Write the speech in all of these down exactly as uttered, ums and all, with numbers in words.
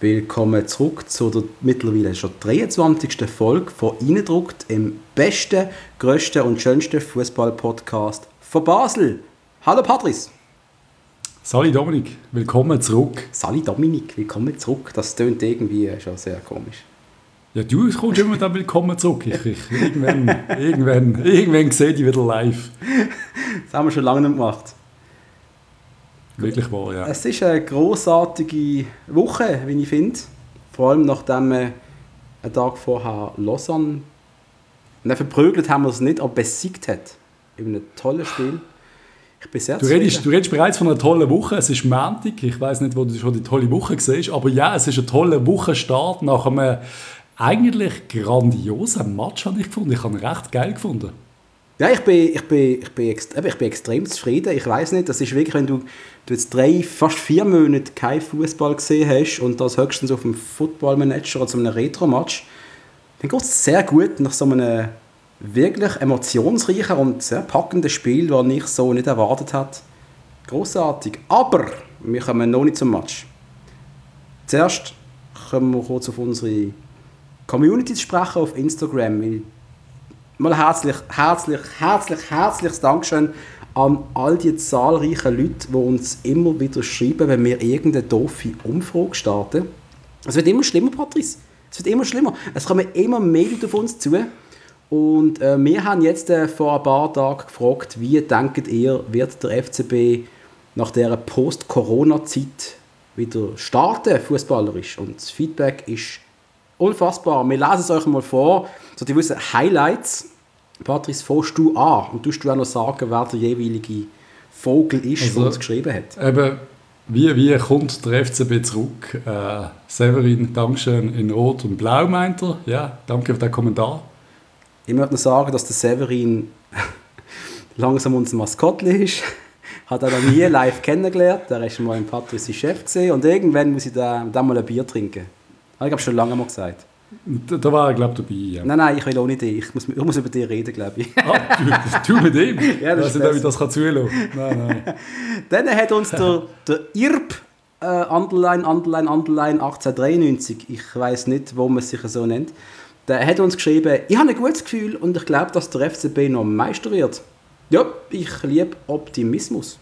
willkommen zurück zu der mittlerweile schon dreiundzwanzigsten Folge von «Reindruckt», im besten, grössten und schönsten Fußball-Podcast von Basel. Hallo Patrice. Sali Dominik, willkommen zurück. Sali Dominik, willkommen zurück. Das tönt irgendwie schon sehr komisch. Ja, du kommst immer dann willkommen zurück. Ich, ich, irgendwann, irgendwann, irgendwann sehe ich dich wieder live. Das haben wir schon lange nicht gemacht. Wirklich wahr, ja. Es ist eine grossartige Woche, wie ich finde. Vor allem nachdem wir einen Tag vorher Lausanne nicht verprügelt haben wir es nicht, aber besiegt hat. In einem tollen Spiel. Ich bin sehr du redest, du redest bereits von einer tollen Woche. Es ist Montag. Ich weiss nicht, wo du schon die tolle Woche siehst. Aber ja, es ist ein toller Wochenstart nach einem eigentlich grandiosen Match, habe ich gefunden. Ich habe ihn recht geil gefunden. Ja, ich bin, ich bin, ich bin, extrem, ich bin extrem zufrieden. Ich weiss nicht, das ist wirklich, wenn du, du jetzt drei, fast vier Monate keinen Fußball gesehen hast und das höchstens auf einem Football Manager oder so einem Retro-Match, dann geht es sehr gut nach so einem wirklich emotionsreichen und sehr packenden Spiel, das ich so nicht erwartet habe. Grossartig. Aber wir kommen noch nicht zum Match. Zuerst kommen wir kurz auf unsere Community zu sprechen auf Instagram. Weil mal herzlich, herzlich, herzlich, herzliches Dankeschön an all die zahlreichen Leute, die uns immer wieder schreiben, wenn wir irgendeine doofe Umfrage starten. Es wird immer schlimmer, Patrice. Es wird immer schlimmer. Es kommen immer mehr Leute auf uns zu. Und äh, wir haben jetzt äh, vor ein paar Tagen gefragt, wie denkt ihr, wird der F C B nach dieser Post-Corona-Zeit wieder starten, fußballerisch? Und das Feedback ist unfassbar. Wir lesen es euch mal vor, so die wissen Highlights. Patrice, fährst du an und tust du auch noch sagen, wer der jeweilige Vogel ist, also, der uns geschrieben hat? Eben, wie, wie kommt der F C B zurück? Äh, Severin, Dankeschön in Rot und Blau, meint er. Ja, danke für den Kommentar. Ich möchte noch sagen, dass der Severin langsam unser Maskottli ist. Hat er noch nie live kennengelernt. Er war schon mal im Patrice Chef gesehen und irgendwann muss ich da, da mal ein Bier trinken. Habe ich schon lange mal gesagt. Da, da war er, glaube ich, dabei. Ja. Nein, nein, ich will auch nicht dich. Ich muss, ich muss über dich reden, glaube ich. Ah, du, du mit ihm? Ja, das ich weiß nicht, ob ich das kann zulassen kann. Nein, nein. Dann hat uns der, der Irb, äh, Underline, Underline, Underline achtzehnhundertdreiundneunzig, ich weiss nicht, wo man sich so nennt, der hat uns geschrieben, ich habe ein gutes Gefühl und ich glaube, dass der F C B noch Meister wird. Ja, ich liebe Optimismus.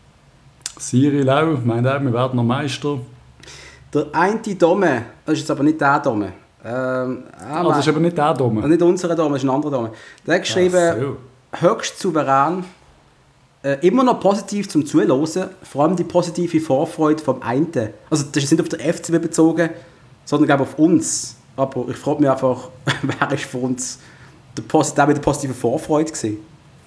Siri Lau meint auch, wir werden noch Meister. Der eine Dome, das ist jetzt aber nicht der Dome. Ähm, ah, das ist aber nicht der Dome. Nicht unser Dome, das ist ein anderer Dome. Der hat geschrieben, so. Höchst souverän, äh, immer noch positiv zum Zuhören, vor allem die positive Vorfreude vom einen. Also das ist nicht auf den F C B bezogen, sondern glaube auf uns. Aber ich frage mich einfach, wer ist für uns der, Post- der mit der positiven Vorfreude gewesen?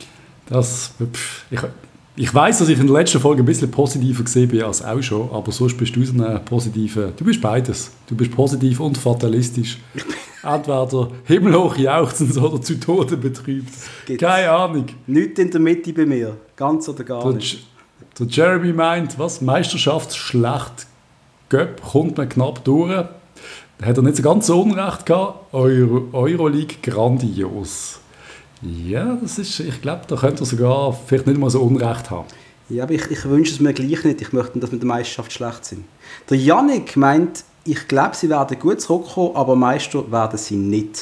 Das, ich, ich weiss, dass ich in der letzten Folge ein bisschen positiver gesehen bin als auch schon, aber sonst bist du so eine positive, du bist beides. Du bist positiv und fatalistisch. Entweder himmelhoch jauchzend oder zu Tode betrübt. Keine Ahnung. Nichts in der Mitte bei mir, ganz oder gar der, nicht. Der Jeremy meint, was, Meisterschaft schlecht, Göpp kommt man knapp durch. Hat er nicht so ganz so Unrecht gehabt. Euro, Euroleague grandios. Ja, das ist, ich glaube, da könnte er sogar vielleicht nicht mal so Unrecht haben. Ja, aber ich, ich wünsche es mir gleich nicht. Ich möchte, dass wir in der Meisterschaft schlecht sind. Der Yannick meint, ich glaube, sie werden gut zurückkommen, aber Meister werden sie nicht.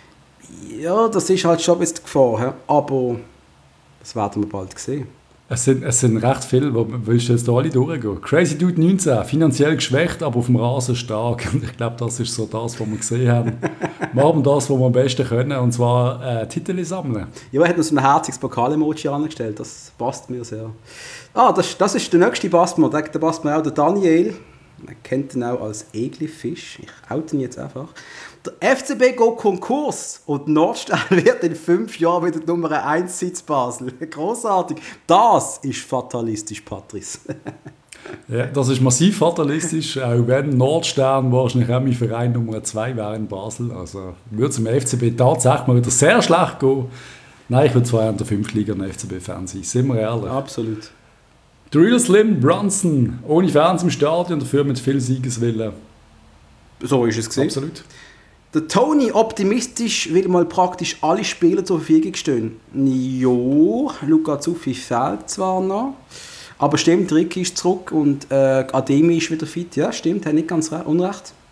Ja, das ist halt schon ein bisschen die Gefahr. Aber das werden wir bald sehen. Es sind, es sind recht viele, wo willst du jetzt da alle durchgehen? Crazy Dude neunzehn, finanziell geschwächt, aber auf dem Rasen stark. Ich glaube, das ist so das, was wir gesehen haben. Wir haben das, was wir am besten können, und zwar äh, Titel sammeln. Ja, er hat uns ein herziges Pokal-Emoji angestellt, das passt mir sehr. Ah, das, das ist der nächste Bastmer, der, der passt mir auch, der Daniel. Man kennt ihn auch als Eglifisch, ich oute ihn jetzt einfach. Der F C B geht Konkurs und Nordstern wird in fünf Jahren wieder die Nummer eins Sitz Basel. Grossartig. Das ist fatalistisch, Patrice. Ja, das ist massiv fatalistisch, auch wenn Nordstern wahrscheinlich auch mein Verein Nummer zwei wäre in Basel. Also würde es im F C B tatsächlich mal wieder sehr schlecht gehen. Nein, ich würde zwar in der fünften Liga ein F C B-Fan sein, sind wir ehrlich. Absolut. Der Real Slim Brunson, ohne Fans im Stadion, dafür mit viel Siegeswillen. So ist es gesehen. Absolut. Der Tony, optimistisch, will mal praktisch alle Spieler zur Verfügung stehen. Jo, Luca Zuffi fehlt zwar noch, aber stimmt, Ricky ist zurück und äh, Ademi ist wieder fit. Ja, stimmt, hat nicht ganz unrecht.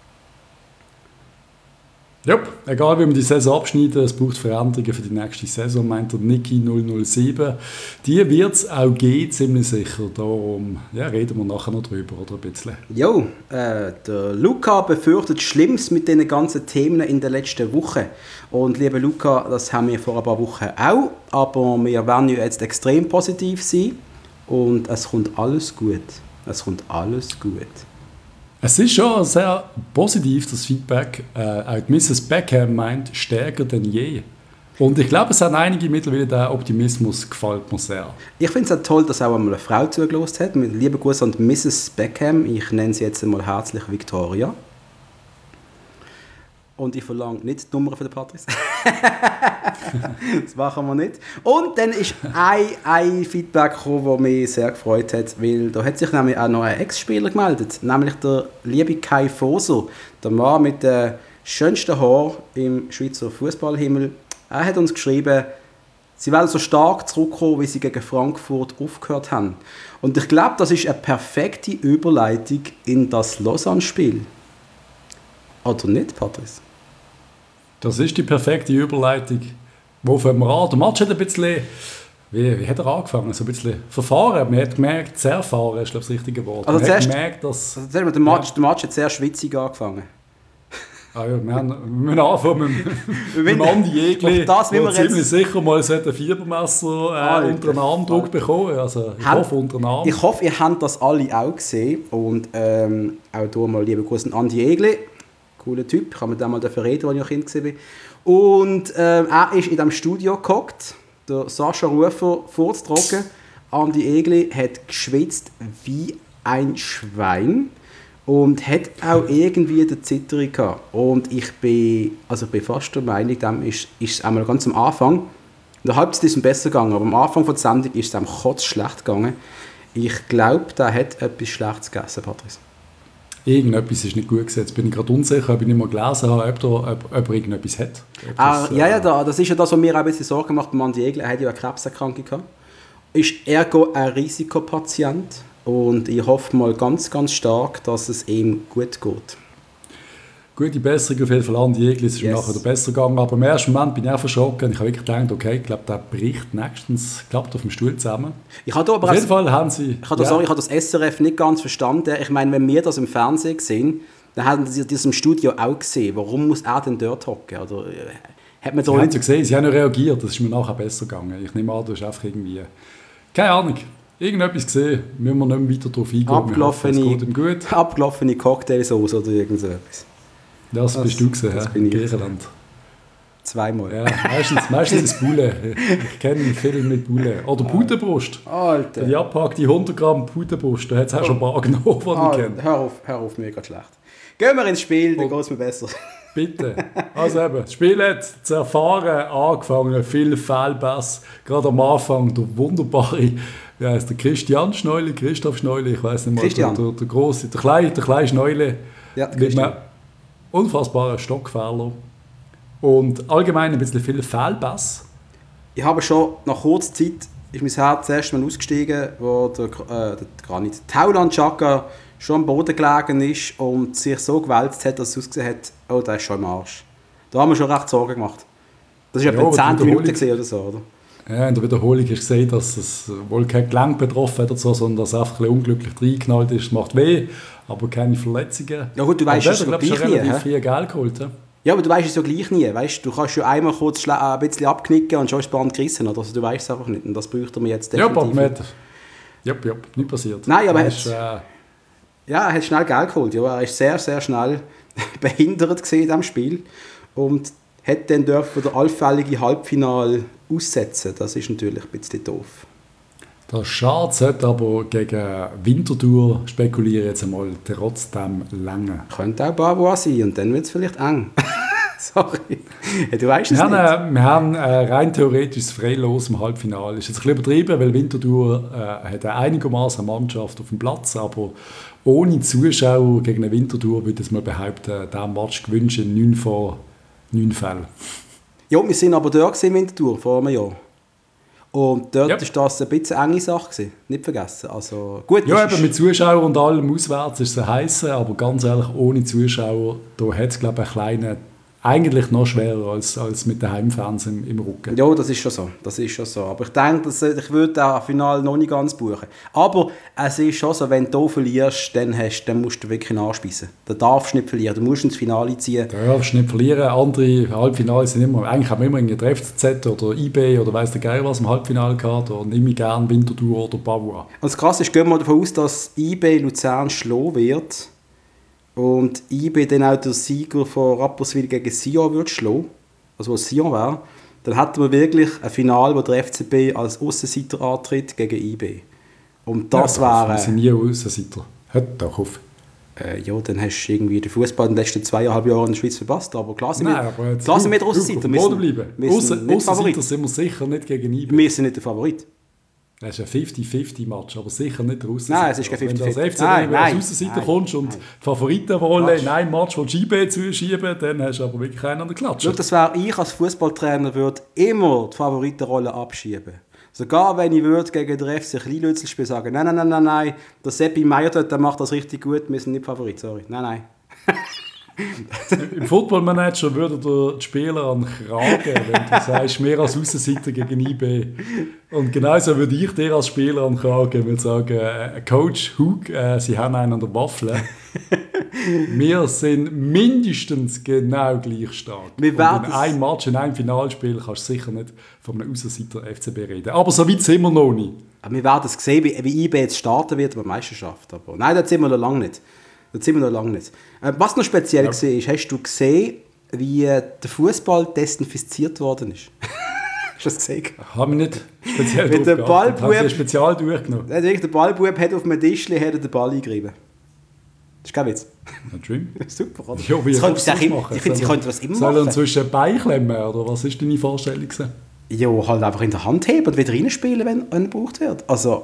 Ja, egal wie wir die Saison abschneiden, es braucht Veränderungen für die nächste Saison, meint der Niki null null sieben. Die wird es auch geben, ziemlich sicher. Darum ja, reden wir nachher noch drüber, oder ein bisschen. Jo, äh, der Luca befürchtet Schlimmes mit den ganzen Themen in der letzten Woche. Und lieber Luca, das haben wir vor ein paar Wochen auch, aber wir werden ja jetzt extrem positiv sein und es kommt alles gut. Es kommt alles gut. Es ist schon sehr positiv, das Feedback. Äh, auch Misses Beckham meint, stärker denn je. Und ich glaube, es haben einige mittlerweile, der Optimismus gefällt mir sehr. Ich finde es auch toll, dass auch einmal eine Frau zugelassen hat. Mit lieben Gruß an Misses Beckham. Ich nenne sie jetzt einmal herzlich Victoria. Und ich verlange nicht die Nummer für den Patrice. Das machen wir nicht. Und dann ist ein, ein Feedback gekommen, das mich sehr gefreut hat, weil da hat sich nämlich auch noch ein Ex-Spieler gemeldet, nämlich der liebe Kai Foser, der Mann mit den schönsten Haaren im Schweizer Fußballhimmel. Er hat uns geschrieben, sie werden so stark zurückkommen, wie sie gegen Frankfurt aufgehört haben. Und ich glaube, das ist eine perfekte Überleitung in das Lausanne-Spiel. Oder nicht, Patrice? Das ist die perfekte Überleitung. Wo fangen wir an? Der Match hat ein bisschen, wie, wie hat er angefangen? So ein bisschen verfahren. Man hat gemerkt, sehr erfahren ist glaube ich, das richtige Wort. Also Man zuerst, hat gemerkt, dass... Also der, Match, ja. der Match hat sehr schwitzig angefangen. Ah ja, wir, haben, wir müssen anfangen mit, mit dem Andi Jägli, der ziemlich sicher mal ein Fiebermesser äh, unter den Armdruck bekommen. Also ich Haben, hoffe unter den Arm. Ich hoffe, ihr habt das alle auch gesehen. Und ähm, auch hier mal liebe Grüße an Andi Jägli. Cooler Typ, ich kann mit dem mal dafür reden, als ich noch Kind war. Und ähm, er ist in diesem Studio gehockt, der Sascha Rufer vorzutragen. Andi Egli hat geschwitzt wie ein Schwein und hat auch irgendwie eine Zitterung gehabt. Und ich bin, also ich bin fast der Meinung, dem ist, ist es einmal ganz am Anfang, in der Halbzeit ist es besser gegangen, aber am Anfang der Sendung ist es einem kurz schlecht gegangen. Ich glaube, der hat etwas Schlechtes gegessen, Patrice. Irgendetwas ist nicht gut gewesen. Jetzt bin ich gerade unsicher, ob ich nicht mehr gelesen habe, ob, da, ob, ob er irgendetwas hat. Ah, ja, ja, da, das ist ja das, was mir auch ein bisschen Sorgen macht bei Andi Egli. Er hat ja eine Krebserkrankung gehabt. Ist ergo ein Risikopatient und ich hoffe mal ganz, ganz stark, dass es ihm gut geht. Gute Besserung auf jeden Fall an die Egli, es ist yes. nachher besser gegangen, aber im ersten Moment bin ich auch verschrocken. Ich habe wirklich gedacht, okay, ich glaube, der bricht nächstens klappt auf dem Stuhl zusammen. Ich habe aber auf jeden Fall haben sie... Ich habe ja. das, das S R F nicht ganz verstanden. Ich meine, wenn wir das im Fernsehen sehen, dann haben sie das im Studio auch gesehen. Warum muss er denn dort hocken? Oder hat man da sie nicht... haben gesehen, sie haben ja reagiert, das ist mir nachher besser gegangen. Ich nehme an, du hast einfach irgendwie... Keine Ahnung. Irgendetwas gesehen, müssen wir nicht mehr weiter darauf eingehen. Abgelaufene, gut. abgelaufene Cocktailsauce oder irgend so etwas. Das, das bist du gesehen, das ja, bin in ich. Griechenland. Zweimal. Ja, meistens, meistens ist Bulle. Ich kenne viel mit Bulle. Oder Putenbrust. Alter. Die abgepackte hundert Gramm Putenbrust, da hat es auch schon ein paar genommen, die ich kenne. Hör auf, hör auf, mir geht schlecht. Gehen wir ins Spiel, dann geht es mir besser. Bitte. Also eben, das Spiel hat zu erfahren angefangen, viel Fehlpass. Gerade am Anfang der wunderbare, wie heißt der, Christian Schneule, Christoph Schneule, ich weiß nicht mal, Christian. der, der, der große, der kleine, der kleine Schneule. Ja, der Christian. Unfassbarer Stockfehler und allgemein ein bisschen viel Fehlpass. Ich habe schon nach kurzer Zeit ist mein Herz erst mal ausgestiegen, wo der, äh, der Granit Tauland Chaka schon am Boden gelegen ist und sich so gewälzt hat, dass es ausgesehen hat, oh, der ist schon im Arsch. Da haben wir schon recht Sorgen gemacht. Das war etwa ja, zehn Minuten oder so, oder? Ja, in der Wiederholung hast du gesehen, dass es wohl kein Gelenk betroffen hat oder so, sondern dass es einfach ein bisschen unglücklich reingeknallt ist. Es macht weh, aber keine Verletzungen. Ja gut, du weißt es ja gleich nie. relativ viel Geld geholt. Ja? Ja, aber du weißt es ja gleich nie. Weißt, du kannst ja einmal kurz ein bisschen abknicken und schon ist das Band gerissen. Also du weißt es einfach nicht. Und das bräuchte man jetzt definitiv. Ja, aber mit, ja, ja, nicht passiert. Nein, aber er ist, äh, ja, er hat schnell Geld geholt. Ja, er war sehr, sehr schnell behindert in diesem Spiel. Und hat dann dürfen der allfällige Halbfinale aussetzen. Das ist natürlich ein bisschen doof. Der Schatz hat aber gegen Winterthur, spekuliere jetzt einmal, trotzdem lange. Könnte auch Bavois sein und dann wird es vielleicht eng. Sorry. Ja, du weißt es wir nicht. Haben, äh, wir haben äh, rein theoretisch Freilos im Halbfinale. Ist jetzt ein bisschen übertrieben, weil Winterthur äh, hat eine einigermaßen Mannschaft auf dem Platz, aber ohne Zuschauer gegen eine Winterthur würde ich mal behaupten, dieser Match gewünscht in neun von neun Fällen. Ja, wir sind aber dort in Winterthur vor einem Jahr. Und dort war yep. das ein bisschen eine enge Sache gewesen. Nicht vergessen. Also, gut, ja, eben mit Zuschauern und allem auswärts ist es heiß, aber ganz ehrlich, ohne Zuschauer, da hat es, glaube ich, einen kleinen eigentlich noch schwerer als, als mit den Heimfans im, im Rücken. Ja, das ist schon so. Das ist schon so. Aber ich denke, dass, ich würde das Finale noch nicht ganz buchen. Aber es ist schon so, wenn du hier verlierst, dann, hast, dann musst du wirklich nachspeisen. Da darfst du nicht verlieren. Du musst ins Finale ziehen. Da darfst du nicht verlieren. Andere Halbfinale sind immer, eigentlich haben wir immer in der F C Z oder I B oder weiss der Geil was im Halbfinale gehabt. Und nehme ich gerne Winterthur oder Bavois. Und das Krasse ist, gehen wir davon aus, dass I B Luzern schlagen wird. Und I B dann auch der Sieger von Rapperswil gegen Sion würde schlagen, also was Sion wäre, dann hätten wir wirklich ein Finale, wo der F C B als Aussenseiter antritt gegen I B. Und das ja, wäre... Wir sind nie Aussenseiter. Hört doch auf. Äh, ja, dann hast du irgendwie den Fußball in den letzten zweieinhalb Jahren in der Schweiz verpasst. Aber klar sind Nein, wir, aber klar sind wir der Aussenseiter. Wir sind, wir sind nicht Favorit. sind wir sicher nicht gegen I B. Wir sind nicht der Favorit. Das ist ein fünfzig fünfzig Match, aber sicher nicht der Aussenseiter. Nein, es ist kein fünfzig fünfzig. Wenn du als F C B als Aussenseiter kommst und nein. die Favoritenrolle in einem Match von I B zuschieben, dann hast du aber wirklich keinen an der Klatsche. Schau, das wäre ich als Fußballtrainer, würde immer die Favoritenrolle abschieben. Sogar wenn ich würde gegen den F C Kleinlützel spielen, sagen, nein, nein, nein, nein, nein, der Seppi Meier dort, der macht das richtig gut, wir sind nicht Favorit, sorry. Nein, nein. Im Footballmanager würde der Spieler an den Kragen, wenn du sagst, mehr als Aussenseiter gegen I B. Und genauso würde ich dir als Spieler an den Kragen würde sagen, äh, Coach Hug, äh, Sie haben einen an der Waffel. Wir sind mindestens genau gleich stark. Wir Und in einem Match, in einem Finalspiel kannst du sicher nicht von einem Aussenseiter F C B reden. Aber so weit sind wir noch nicht. Wir werden es sehen, wie, wie I B jetzt starten wird bei der Meisterschaft. Aber nein, das sind wir noch lange nicht. Das sind wir noch lange nicht. Äh, was noch speziell ja. war, ist, hast du gesehen, wie der Fußball desinfiziert worden ist? Hast du das gesehen? Haben wir nicht speziell drauf geachtet. Ballbub, haben sie spezial durchgenommen. Der Ballbub hat auf einem Tischchen den Ball eingerieben. Das ist kein Witz. Ein Dream. Super, oder? Ja, wie das kannst du das ich, machen? Ich finde, sie könnten das immer soll machen. Soll er zwischen Bein klemmen, oder was ist deine Vorstellung? Ja, halt einfach in der Hand heben und wieder reinspielen, wenn, wenn er gebraucht wird. Also,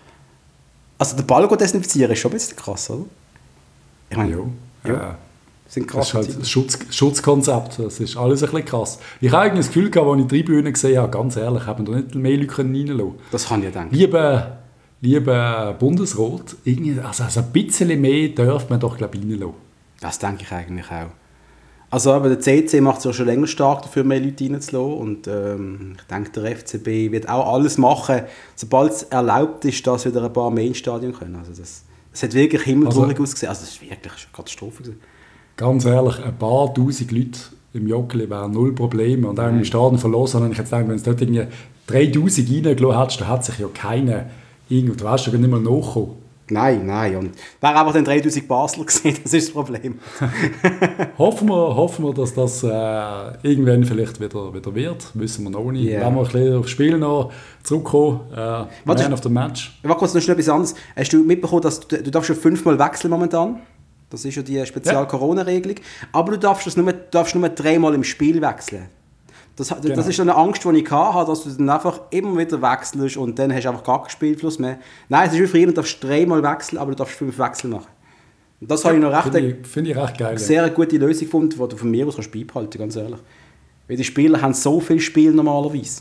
also der Ball desinfizieren ist schon ein bisschen krass, oder? Ich meine, jo, ja, äh, sind krass. Das ist halt ein Schutz, Schutzkonzept, das ist alles ein bisschen krass. Ich habe eigentlich das Gefühl gehabt, als ich die Tribüne gesehen habe, ganz ehrlich, haben da nicht mehr Leute reinlassen können. Das kann ich denken. Lieber, lieber Bundesrat, irgendwie, also, also ein bisschen mehr darf man doch, glaube ich, reinlassen. Das denke ich eigentlich auch. Also aber der C C macht es ja schon länger stark dafür, mehr Leute reinzulassen. Und ähm, ich denke, der F C B wird auch alles machen, sobald es erlaubt ist, dass wieder ein paar mehr ins Stadion können. Also das, das hat wirklich himmeltraurig also, ausgesehen. Also das ist wirklich eine Katastrophe gewesen. Ganz ehrlich, ein paar tausend Leute im Joggeli wären null Probleme. Und auch im Stadion verloren. Und ich jetzt denke, wenn es dort irgendwie dreitausend reingelassen hättest, dann hat sich ja keiner irgendwo, du weißt ja nicht mal nachgekommen. Nein, nein. Und wäre einfach dann dreitausend Basler gewesen, das ist das Problem. hoffen, wir, hoffen wir, dass das äh, irgendwann vielleicht wieder, wieder wird. Wissen wir noch nicht. Yeah. Wenn wir ein bisschen aufs Spiel noch zurückkommen, äh, Man of the Match. Warte kurz, noch schnell etwas anderes. Hast du mitbekommen, dass du, du darfst schon fünfmal wechseln momentan? Das ist ja die Spezial-Corona-Regelung. Aber du darfst, das nur, du darfst nur dreimal im Spiel wechseln. Das, das genau. ist eine Angst, die ich hatte, dass du dann einfach immer wieder wechselst und dann hast du einfach gar keinen Spielfluss mehr. Nein, es ist wie früher, du darfst dreimal wechseln, aber du darfst fünf Wechsel machen. Und das ja, habe ich noch recht, finde ich, find ich recht geil. Sehr ja. gute Lösung gefunden, die du von mir aus beibehalten kannst, ganz ehrlich. Weil die Spieler haben so viel Spiel normalerweise.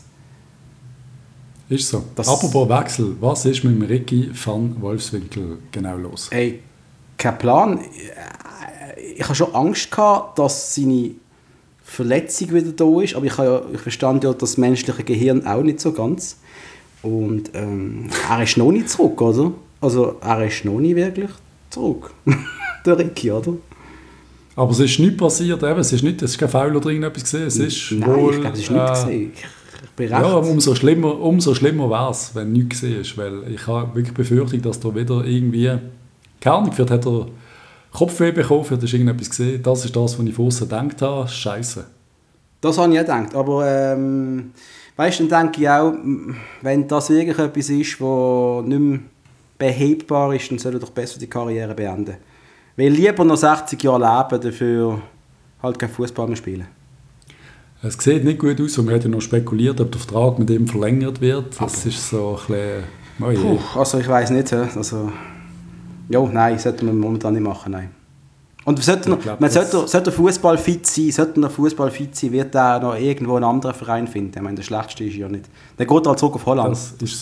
Ist so. Das Apropos Wechsel, was ist mit dem Ricky van Wolfswinkel genau los? Ey, kein Plan. Ich hatte schon Angst gehabt, dass seine Verletzung wieder da ist, aber ich, ja, ich verstand ja das menschliche Gehirn auch nicht so ganz. Und ähm, er ist noch nicht zurück, oder? Also er ist noch nicht wirklich zurück. Der Ricky, oder? Aber es ist nichts passiert, eben. Es ist, nicht, es ist kein Foul oder irgendetwas gesehen. Es ist Nein, wohl, ich glaube, es ist nichts äh, gesehen. Ich, ich bin recht. Ja, umso schlimmer, umso schlimmer wäre es, wenn nichts gesehen ist, weil ich habe wirklich befürchtet, dass da wieder irgendwie, keine Ahnung, vielleicht hat er Kopfweh bekommen, vielleicht hast du irgendetwas gesehen. Das ist das, was ich von außen gedacht habe. Scheiße. Das habe ich auch gedacht. Aber ähm, weißt du, dann denke ich auch, wenn das wirklich etwas ist, was nicht mehr behebbar ist, dann soll er doch besser die Karriere beenden. Weil lieber noch sechzig Jahre leben, dafür halt kein Fußball mehr spielen. Es sieht nicht gut aus, und man hat ja noch spekuliert, ob der Vertrag mit ihm verlängert wird. Das aber ist so ein bisschen... Oh je. Puh, also ich weiss nicht. Also, ja, nein, sollte man momentan nicht machen, nein. Und sollte noch, glaub, man sollte, sollte Fußball fit sein, sollte noch Fußball fit sein, wird er noch irgendwo einen anderen Verein finden. Ich meine, der schlechteste ist ja nicht. Der geht halt zurück auf Holland. Das ist so.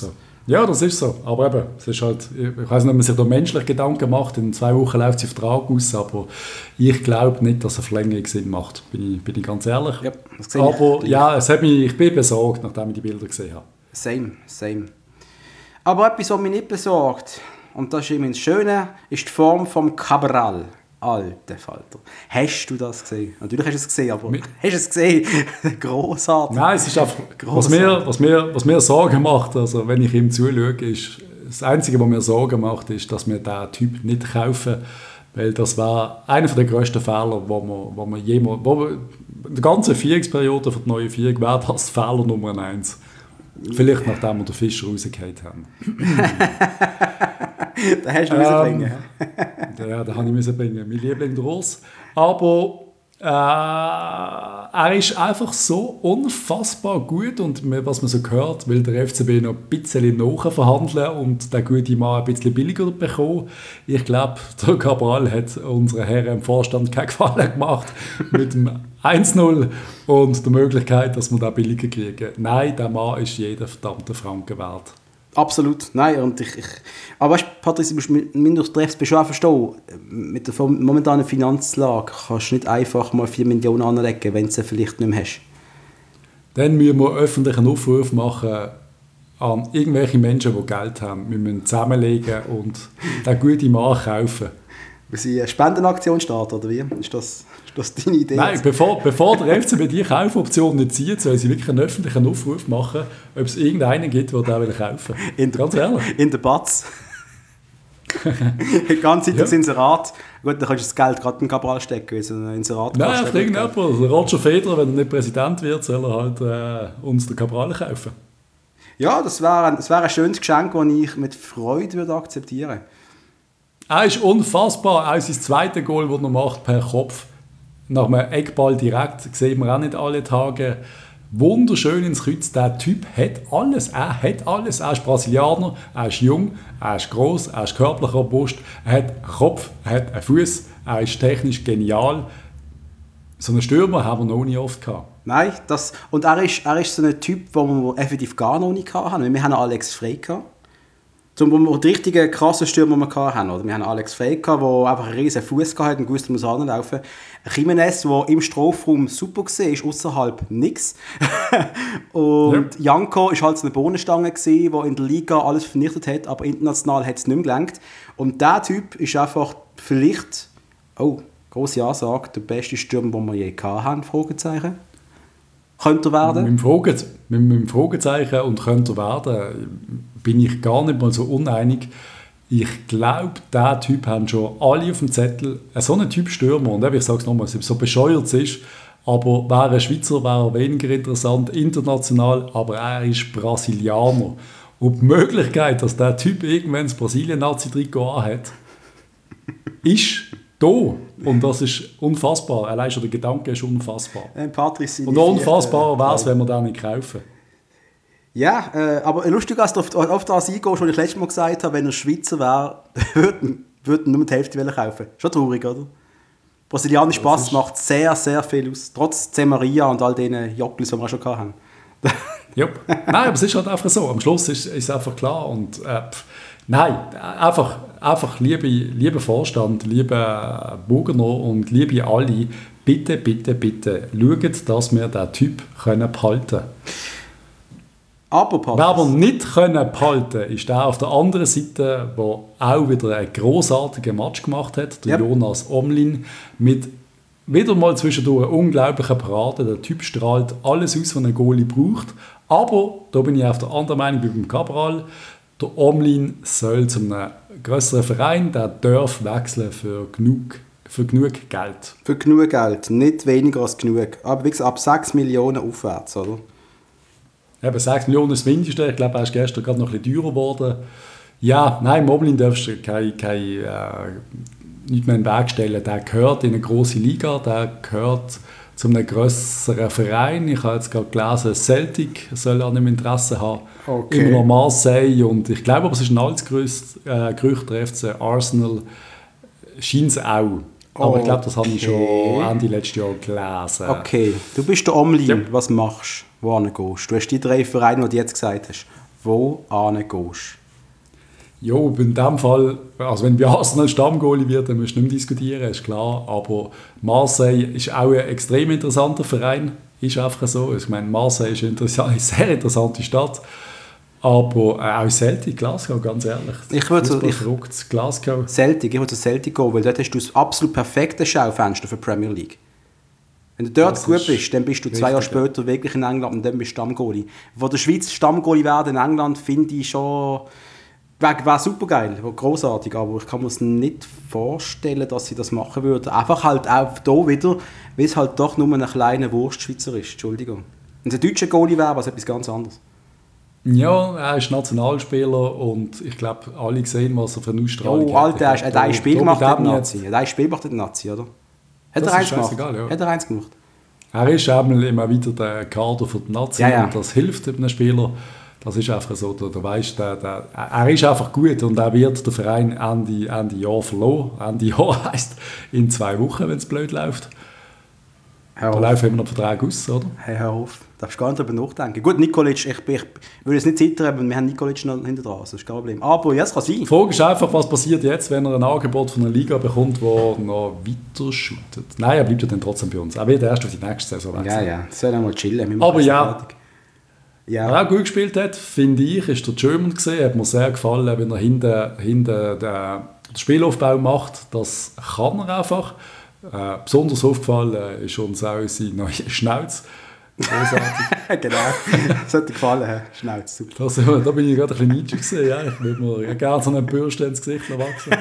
Ja, das ist so. Aber eben, es ist halt, ich weiß nicht, ob man sich da menschlich Gedanken macht. In zwei Wochen läuft sie Vertrag aus, aber ich glaube nicht, dass eine Verlängerung Sinn macht. Bin ich, bin ich ganz ehrlich. Ja, das sehe aber ich. ja, es hat mich, ich bin besorgt, nachdem ich die Bilder gesehen habe. Same, same. Aber etwas, was mich nicht besorgt, und das ist immer das Schöne, ist die Form vom Cabral. Alter Falter. Hast du das gesehen? Natürlich hast du es gesehen, aber Mit hast du es gesehen? Grossartig. Nein, es ist einfach, was mir, was, mir, was mir Sorgen macht, also wenn ich ihm zuschaue, ist, das Einzige, was mir Sorgen macht, ist, dass wir diesen Typ nicht kaufen, weil das war einer der grössten Fehler, wo wir, wo wir jemals, wo wir, in der ganzen Vierungsperiode für die neue Vierung wäre das Fehler Nummer eins. Vielleicht nachdem wir den Fischer rausgehauen haben. Den hast du ähm, bringen. Ja, den habe ich müssen bringen. Mein Liebling der Urs. Aber äh, er ist einfach so unfassbar gut und was man so hört, will der F C B noch ein bisschen nachverhandeln und den guten Mann ein bisschen billiger bekommen. Ich glaube, der Cabral hat unseren Herren im Vorstand keinen Gefallen gemacht mit dem eins null und der Möglichkeit, dass wir den billiger kriegen. Nein, der Mann ist jeden verdammten Franken wert. Absolut, nein. Und ich, ich, aber weißt du, Patrice, du musst mich durch den F C B schon auch verstehen. Mit der momentanen Finanzlage kannst du nicht einfach mal vier Millionen anlegen, wenn du sie vielleicht nicht mehr hast. Dann müssen wir öffentlichen Aufruf machen an irgendwelche Menschen, die Geld haben. Wir müssen zusammenlegen und den guten Mann kaufen. Wir sie eine Spendenaktion starten, oder wie? Ist das, ist das deine Idee? Nein, bevor, bevor der F C B die Kaufoption nicht zieht, sollen sie wirklich einen öffentlichen Aufruf machen, ob es irgendeinen gibt, der den kaufen will. Ganz ehrlich. In der Batz. Ganz Zeit das ja. Inserat. Gut, dann kannst du das Geld gerade in Cabral stecken, weil so ein Inserat Nein, auf irgendjemand. Roger Federer, wenn er nicht Präsident wird, soll er halt äh, uns den Cabral kaufen. Ja, das wäre ein, das wär ein schönes Geschenk, das ich mit Freude würde akzeptieren würde. Er ist unfassbar. Auch sein zweites Goal, das er macht per Kopf. Nach einem Eckball direkt, sehen wir auch nicht alle Tage. Wunderschön ins Kreuz. Der Typ hat alles. Er hat alles. Er ist Brasilianer, er ist jung, er ist gross, er ist körperlich robust, er hat einen Kopf, er hat einen Fuß, er ist technisch genial. So einen Stürmer haben wir noch nie oft gehabt. Nein, das, und er ist, er ist so ein Typ, den wir effektiv gar noch nicht hatten. Wir haben Alex Frey gehabt. Zum Beispiel die richtigen krassen Stürmer, die wir hatten. Oder wir haben Alex Frey gehabt, der einfach einen riesen Fuß hatte und wusste, muss anlaufen. Jimenez, der im Strafraum super war, ist außerhalb nichts. Und ja. Janko war halt so eine Bohnenstange, die in der Liga alles vernichtet hat, aber international hat es nicht mehr gelangt. Und dieser Typ ist einfach vielleicht, oh, grosse Ansage, der beste Stürmer, den wir je hatten, Fragezeichen. Könnte er werden? Mit dem, Frage, mit dem Fragezeichen und könnte er werden, bin ich gar nicht mal so uneinig. Ich glaube, diesen Typ haben schon alle auf dem Zettel. So ein Typ Stürmer, und ich sage es nochmal, so bescheuert es ist, aber wäre ein Schweizer, wäre er weniger interessant, international, aber er ist Brasilianer. Und die Möglichkeit, dass dieser Typ irgendwann das Brasilien-Nazi-Trikot anhat, ist da. Und das ist unfassbar. Allein schon der Gedanke ist unfassbar. Ähm, Patrice, und unfassbar wäre es, wenn wir den nicht kaufen. Ja, äh, aber lustig, dass du auf, auf das eingehst, was ich letztes Mal gesagt habe, wenn er Schweizer wäre, würden wir nur die Hälfte kaufen. Schon traurig, oder? Brasilianisch Pass ist... macht sehr, sehr viel aus. Trotz C. Maria und all diesen Jockels, die wir schon hatten. Ja, nein, aber es ist halt einfach so. Am Schluss ist es einfach klar. Und, äh, nein, einfach, einfach liebe, liebe Vorstand, liebe Bugner und liebe alle, bitte, bitte, bitte schaut, dass wir diesen Typ behalten können. Aber Wer aber nicht können behalten können, ist der auf der anderen Seite, der auch wieder einen grossartigen Match gemacht hat, der yep. Jonas Omlin, mit wieder mal zwischendurch einer unglaublichen Parade. Der Typ strahlt alles aus, was ein Goalie braucht. Aber, da bin ich auf der anderen Meinung wie beim Cabral, der Omlin soll zu einem grösseren Verein, der darf wechseln für genug, für genug Geld. Für genug Geld, nicht weniger als genug. Aber wie gesagt, ab sechs Millionen aufwärts, oder? Eben, sechs Millionen ist das Mindeste. Ich glaube, er ist gestern gerade noch ein bisschen teurer geworden. Ja, nein, Moblin darfst du kein, kein, äh, nicht mehr in den Weg stellen. Der gehört in eine grosse Liga, der gehört zu einem grösseren Verein. Ich habe jetzt gerade gelesen, Celtic soll an dem Interesse haben. Okay. Immer noch Marseille. Und ich glaube, aber es ist ein altes Gerücht, äh, Gerücht, der F C Arsenal scheint es auch. Aber okay. Ich glaube, das habe ich schon Ende letztes Jahr gelesen. Okay, du bist der Omlin. Ja. Was machst du? Wohin gehst du? Du hast die drei Vereine, die du jetzt gesagt hast. wo hingehst. Ja, in dem Fall, also wenn Arsenal Stammgoalie wird, dann musst du nicht mehr diskutieren, ist klar. Aber Marseille ist auch ein extrem interessanter Verein, ist einfach so. Ich meine, Marseille ist eine sehr interessante Stadt. Aber äh, auch Celtic, Glasgow, ganz ehrlich. Ich würde so, ich, verrückt, Glasgow. Celtic, ich würde zu Celtic gehen, weil dort hast du das absolut perfekte Schaufenster für die Premier League. Wenn du dort das gut bist, dann bist du zwei Jahre später wirklich in England und dann bist du Stammgoalie. Wo der Schweiz Stammgoalie werden in England, finde ich schon... Wäre wär super geil, großartig, aber ich kann mir es nicht vorstellen, dass sie das machen würden. Einfach halt auch hier wieder, weil es halt doch nur ein kleiner Wurstschweizer ist. Entschuldigung. Wenn es ein deutscher Goalie wäre, wäre es etwas ganz anderes. Ja, er ist Nationalspieler und ich glaube, alle sehen, was er für eine Ausstrahlung hat. Oh, Alter, er hat ein Spiel gemacht in der Nazi. Er hat ein Spiel gemacht in der Nazi, oder? Hat er eins gemacht? Ja. Hat er eins gemacht? Er ist eben immer wieder der Kader für die Nazi, ja, ja. Und das hilft einem Spieler. Das ist einfach so, der, der weiss, der, der, er ist einfach gut und er wird den Verein Ende, Ende Jahr verloren. Ende Jahr heisst in zwei Wochen, wenn es blöd läuft. Da läuft immer noch Vertrag aus, oder? Hey, hör auf. Darfst gar nicht darüber nachdenken. Gut, Nikolic, ich, ich, ich will es nicht zittern, aber wir haben Nikolic noch hinter dran, das ist kein Problem. Aber ja, es kann sein. Die Frage ist einfach, was passiert jetzt, wenn er ein Angebot von einer Liga bekommt, wo er noch weiter shootet. Nein, er bleibt ja dann trotzdem bei uns. Er wird erst auf die nächste Saison wechseln. Ja, ja, soll einmal chillen. Aber ja, ja, wer auch gut gespielt hat, finde ich, ist der German gesehen. Hat mir sehr gefallen, wenn er hinten, hinten den, den Spielaufbau macht. Das kann er einfach. Äh, besonders aufgefallen ist uns auch seine neue Schnauze. Großartig. Genau, das hat dir gefallen, Schnauze, super. Das, da bin ich gerade ein bisschen neidisch gesehen. Ja. Ich würde mir gerne so einen Bürste ins Gesicht wachsen.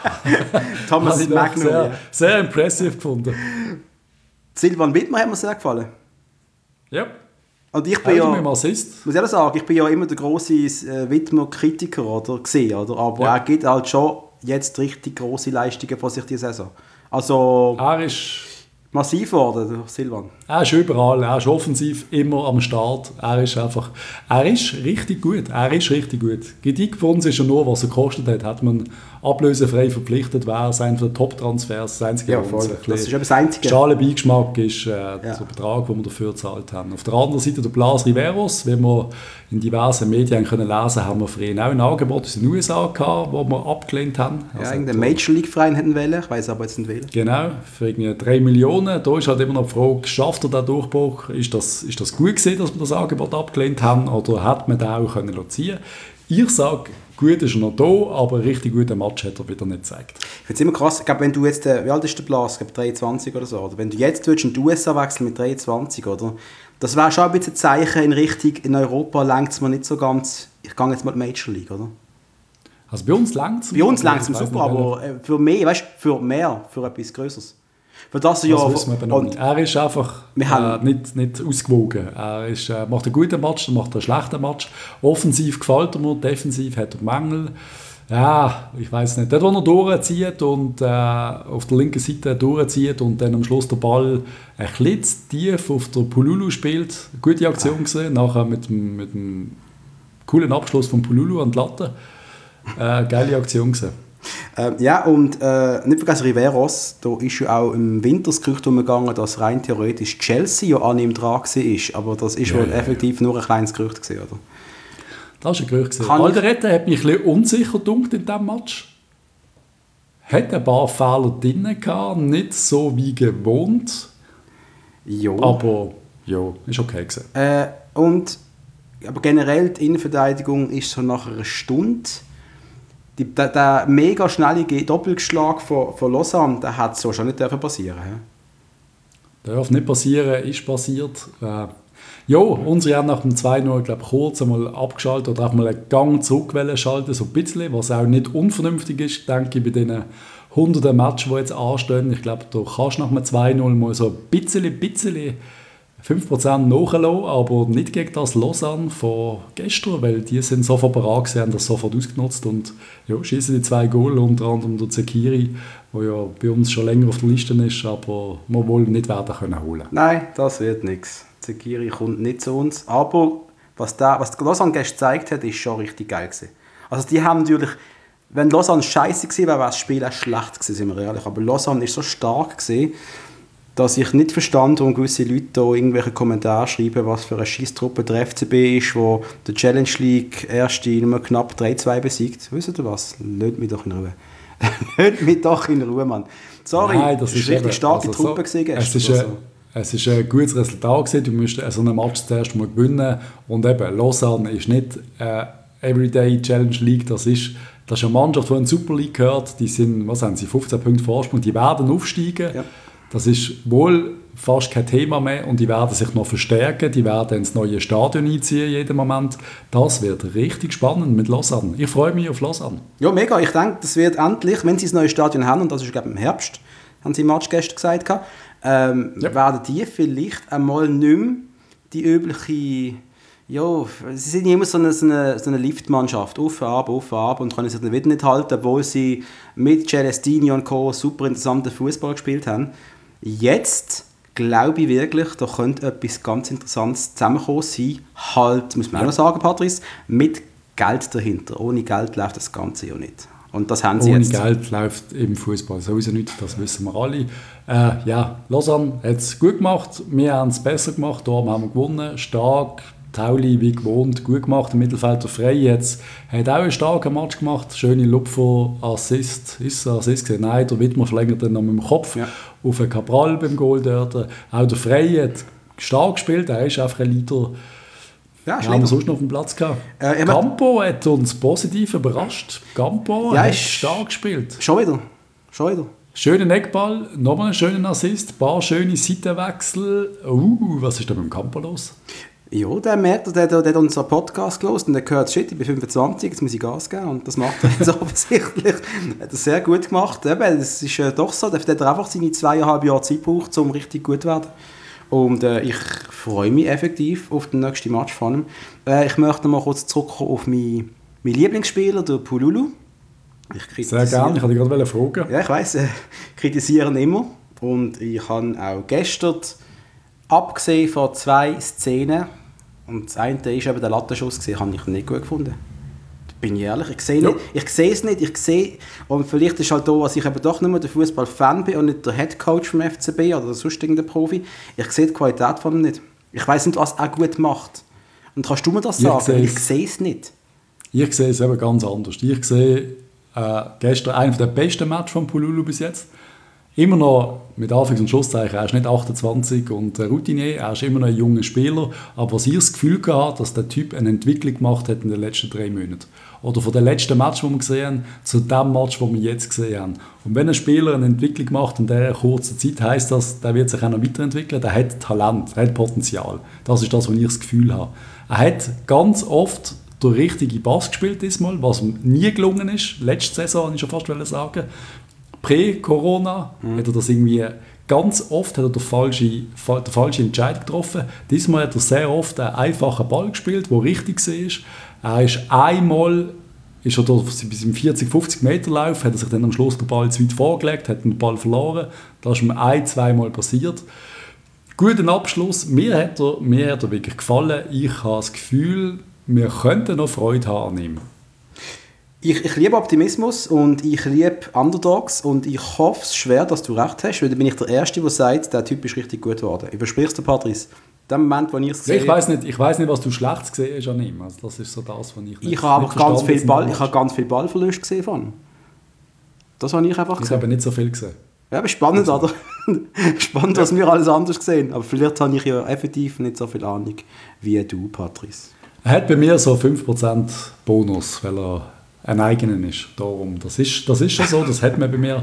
Thomas Magnum. Sehr, ja. sehr impressive gefunden. Silvan Wittmer hat mir sehr gefallen. Ja. Und ich bin ja, muss ich ehrlich sagen, ich bin ja immer der grosse äh, Wittmer-Kritiker, oder, gesehen, oder? Aber ja. Er gibt halt schon jetzt richtig grosse Leistungen von sich diese Saison. Also... Er ist... massiv geworden, Silvan. Er ist überall, er ist offensiv immer am Start. Er ist einfach, er ist richtig gut. Er ist richtig gut. Kritik von uns ist ja nur, was er gekostet hat. Hat man ablösefrei verpflichtet, wäre es einer der Top-Transfers. Das einzige, ja, voll. Das ist das Einzige. Schale Beigeschmack ist äh, ja. der Betrag, den wir dafür gezahlt haben. Auf der anderen Seite der Blas Riveros, wie wir in diversen Medien können lesen, haben wir für ihn auch ein Angebot aus den U S A gehabt, das wir abgelehnt haben. Ja, also irgendein Major League-Verein hätten wollen, ich weiß aber jetzt nicht wählen. Genau, für irgendwie drei Millionen. Da ist halt immer noch die Frage, schafft er den Durchbruch? Ist das, ist das gut gewesen, dass wir das Angebot abgelehnt haben, oder hätte man den auch können ziehen? Ich sage, gut ist er noch da, aber einen richtig guten Match hat er wieder nicht gezeigt. Ich finde es immer krass, ich glaube, wenn du jetzt, wie alt ist der Blas? Ich glaube dreiundzwanzig oder so, oder? Wenn du jetzt würdest in die U S A wechseln mit dreiundzwanzig, oder? Das wäre schon ein bisschen ein Zeichen in Richtung, in Europa längt es mir nicht so ganz, ich gehe jetzt mal in die Major League, oder? Also bei uns längt es. Bei uns längt es super, aber für mehr, weißt du, für mehr, für etwas Größeres. Für das, das ja, wissen wir und er ist einfach äh, nicht, nicht ausgewogen. Er ist, äh, macht einen guten Match, dann macht er einen schlechten Match. Offensiv gefällt er mir, defensiv hat er Mängel. Ja, ich weiß nicht. Dort, wo er durchzieht und äh, auf der linken Seite durchzieht und dann am Schluss der Ball ein bisschen tief auf der Pululu spielt. Gute Aktion gesehen. Nachher mit, mit einem coolen Abschluss von Pululu an die Latte. Äh, geile Aktion gesehen. Ähm, ja, und äh, nicht vergessen Riveros, da ist ja auch im Winter das Gerücht umgegangen, dass rein theoretisch Chelsea ja an ihm dran war, aber das ist ja, wohl ja, effektiv ja. nur ein kleines Gerücht gewesen, oder? Das ist ein Gerücht gewesen. Alderete hat mich ein bisschen unsicher gedunkt in diesem Match. Hat ein paar Fehler drin gehabt, nicht so wie gewohnt. Jo. Aber ja, ist okay gewesen. Äh, und aber generell die Innenverteidigung ist so nach einer Stunde. Die, der, der mega schnelle Doppelschlag von, von Lausanne, der hat so schon nicht passieren dürfen. Darf nicht passieren, ist passiert. Äh, ja, unsere haben nach dem zwei null glaube kurz einmal abgeschaltet oder auch mal einen Gang zurückschalten, so ein bisschen, was auch nicht unvernünftig ist, denke ich, bei diesen hunderten Matches, die jetzt anstehen. Ich glaube, du kannst nach einem zwei null mal so ein bisschen, bisschen fünf Prozent nachlassen, aber nicht gegen das Lausanne von gestern, weil die sind sofort bereit gewesen, haben das sofort ausgenutzt und ja, schießen die zwei Goal, unter anderem der Zekiri, der ja bei uns schon länger auf der Liste ist, aber wir wollen nicht werden können holen. Nein, das wird nichts. Zekiri kommt nicht zu uns, aber was, der, was Lausanne gestern gezeigt hat, ist schon richtig geil gewesen. Also die haben natürlich, wenn Lausanne scheiße gewesen wäre, wäre das Spiel auch schlecht gewesen, sind wir ehrlich, aber Lausanne ist so stark gewesen, dass ich nicht verstand, warum gewisse Leute da irgendwelche Kommentare schreiben, was für eine Scheisstruppe der F C B ist, wo der Challenge League erste nur knapp drei zwei besiegt. Wisst ihr was? Lasst mich doch in Ruhe. Lasst mich doch in Ruhe, Mann. Sorry, Nein, das ist richtig eben, starke also Truppe so, gewesen es ist, also. ein, es ist ein gutes Resultat gewesen. Du musst so einen Match zuerst mal gewinnen. Und eben, Lausanne ist nicht äh, Everyday Challenge League, das ist, das ist eine Mannschaft, die in die Super League gehört. Die sind, was haben sie, fünfzehn Punkte Vorsprung, die werden aufsteigen. Ja. Das ist wohl fast kein Thema mehr und die werden sich noch verstärken, die werden ins neue Stadion einziehen jeden Moment. Das wird richtig spannend mit Lausanne. Ich freue mich auf Lausanne. Ja, mega. Ich denke, das wird endlich, wenn sie das neue Stadion haben, und das ist, glaube ich, im Herbst, haben sie im Match gestern gesagt, ähm, ja. werden die vielleicht einmal nicht mehr die übliche, ja, sie sind immer so eine, so eine, so eine Liftmannschaft, auf, ab, auf, ab und können sich dann wieder nicht halten, obwohl sie mit Celestini und Co. super interessanten Fußball gespielt haben. Jetzt glaube ich wirklich, da könnte etwas ganz Interessantes zusammenkommen sein. Halt, muss man ja. auch noch sagen, Patrice, mit Geld dahinter. Ohne Geld läuft das Ganze ja nicht. Und das haben sie Ohne jetzt. Geld läuft im Fußball sowieso nicht, das wissen wir alle. Äh, ja, Lausanne hat es gut gemacht, wir haben es besser gemacht, darum haben wir gewonnen, stark. Tauli, wie gewohnt, gut gemacht. Im Mittelfeld der Frey jetzt hat auch einen starken Match gemacht. Schöne Lupfer, Assist. Ist es ein Assist gewesen? Nein, der Wittmer verlängert dann noch mit dem Kopf ja. auf den Cabral beim Goal dort. Auch der Frey hat stark gespielt. Er ist einfach ein Leader. Ja, haben wir sonst noch auf dem Platz gehabt. Äh, Campo hat uns positiv überrascht. Campo ja, hat stark gespielt. Schon wieder. Schon wieder. Schöner Eckball, nochmal einen schönen Assist, ein paar schöne Seitenwechsel. Uh, was ist da mit dem Campo los? Ja, der merkt, der, der, der hat unseren Podcast gehört und der hört, shit, ich bin fünfundzwanzig, jetzt muss ich Gas geben. Und das macht er jetzt offensichtlich. Hat er sehr gut gemacht. Es ist äh, doch so, der hat einfach seine zweieinhalb Jahre Zeit gebraucht, um richtig gut zu werden. Und äh, ich freue mich effektiv auf den nächsten Match von ihm. Äh, ich möchte mal kurz zurückkommen auf meinen, meinen Lieblingsspieler, der Pululu. Ich Sehr gerne, ich wollte dich gerade fragen. Ja, ich weiss, äh, kritisieren immer. Und ich habe auch gestern, abgesehen von zwei Szenen, und das eine war eben der Lattenschuss, habe ich nicht gut gefunden. Bin ich ehrlich, ich sehe, nicht, ich sehe es nicht, ich sehe, und vielleicht ist halt da, dass ich eben doch nicht mehr der Fußball-Fan bin und nicht der Headcoach vom F C B oder sonst irgendein Profi, ich sehe die Qualität von ihm nicht. Ich weiss nicht, was er gut macht. Und kannst du mir das sagen? Ich, ich sehe es nicht. Ich sehe es eben ganz anders. Ich sehe äh, gestern einen der besten Matches von Pululu bis jetzt. Immer noch mit Anfangs- und Schlusszeichen, er ist nicht achtundzwanzig und Routinier, er ist immer noch ein junger Spieler, aber was ich das Gefühl hatte, dass der Typ eine Entwicklung gemacht hat in den letzten drei Monaten. Oder von dem letzten Match, das wir gesehen haben, zu dem Match, das wir jetzt gesehen haben. Und wenn ein Spieler eine Entwicklung macht in dieser kurzen Zeit, heisst das, der wird sich auch noch weiterentwickeln, der hat Talent, er hat Potenzial. Das ist das, was ich das Gefühl habe. Er hat ganz oft den richtigen Pass gespielt diesmal, was ihm nie gelungen ist. Letzte Saison, kann ich schon fast sagen. Prä-Corona mhm. hat er das irgendwie ganz oft hat er den falsche, die falsche Entscheidung getroffen. Diesmal hat er sehr oft einen einfachen Ball gespielt, der richtig war. Er ist einmal, ist er bis im vierzig, fünfzig Meter Lauf, hat er sich dann am Schluss den Ball zu weit vorgelegt, hat den Ball verloren. Das ist ihm ein-, zweimal passiert. Guten Abschluss. Mir hat er, mir hat er wirklich gefallen. Ich habe das Gefühl, wir könnten noch Freude haben an ihm. Ich, ich liebe Optimismus und ich liebe Underdogs und ich hoffe es schwer, dass du recht hast, weil dann bin ich der Erste, der sagt, der Typ ist richtig gut geworden. Übersprichst du, Patrice? In dem Moment, wo ich es sehe... Ich weiss nicht, ich weiss nicht, was du schlecht gesehen hast an ihm. Also das ist so das, was ich nicht Ich habe einfach ganz viel, Ball, ich habe ganz viel Ballverlust gesehen von. Das habe ich einfach gesehen. Ich habe nicht so viel gesehen. Ja, aber spannend, also. oder? Spannend, ja. Was wir alles anders gesehen. Aber vielleicht habe ich ja effektiv nicht so viel Ahnung wie du, Patrice. Er hat bei mir so fünf Prozent Bonus, weil er ein eigenen ist. Darum. Das ist, das ist schon so, das hat man bei mir.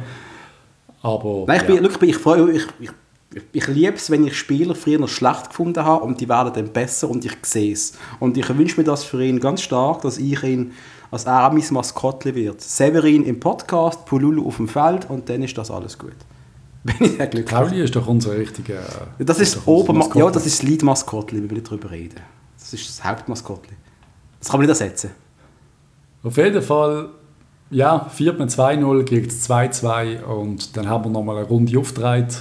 Aber, Nein, ich, ja. bin, look, ich, freue, ich, ich, ich, ich liebe es, wenn ich Spieler früher noch schlecht gefunden habe und die werden dann besser und ich sehe es. Und ich wünsche mir das für ihn ganz stark, dass ich ihn als er mein Maskottchen wird. Severin im Podcast, Pululu auf dem Feld und dann ist das alles gut. Bin ich sehr glücklich. Tauli ist doch unser richtiger... Das ist das Oberma- ja, das ist das Lead-Maskottchen, wir will nicht darüber reden. Das ist das Hauptmaskottchen. Das kann man nicht ersetzen. Auf jeden Fall, ja, führt man zwei null, kriegt es zwei zwei und dann haben wir nochmal eine Runde aufgedreht.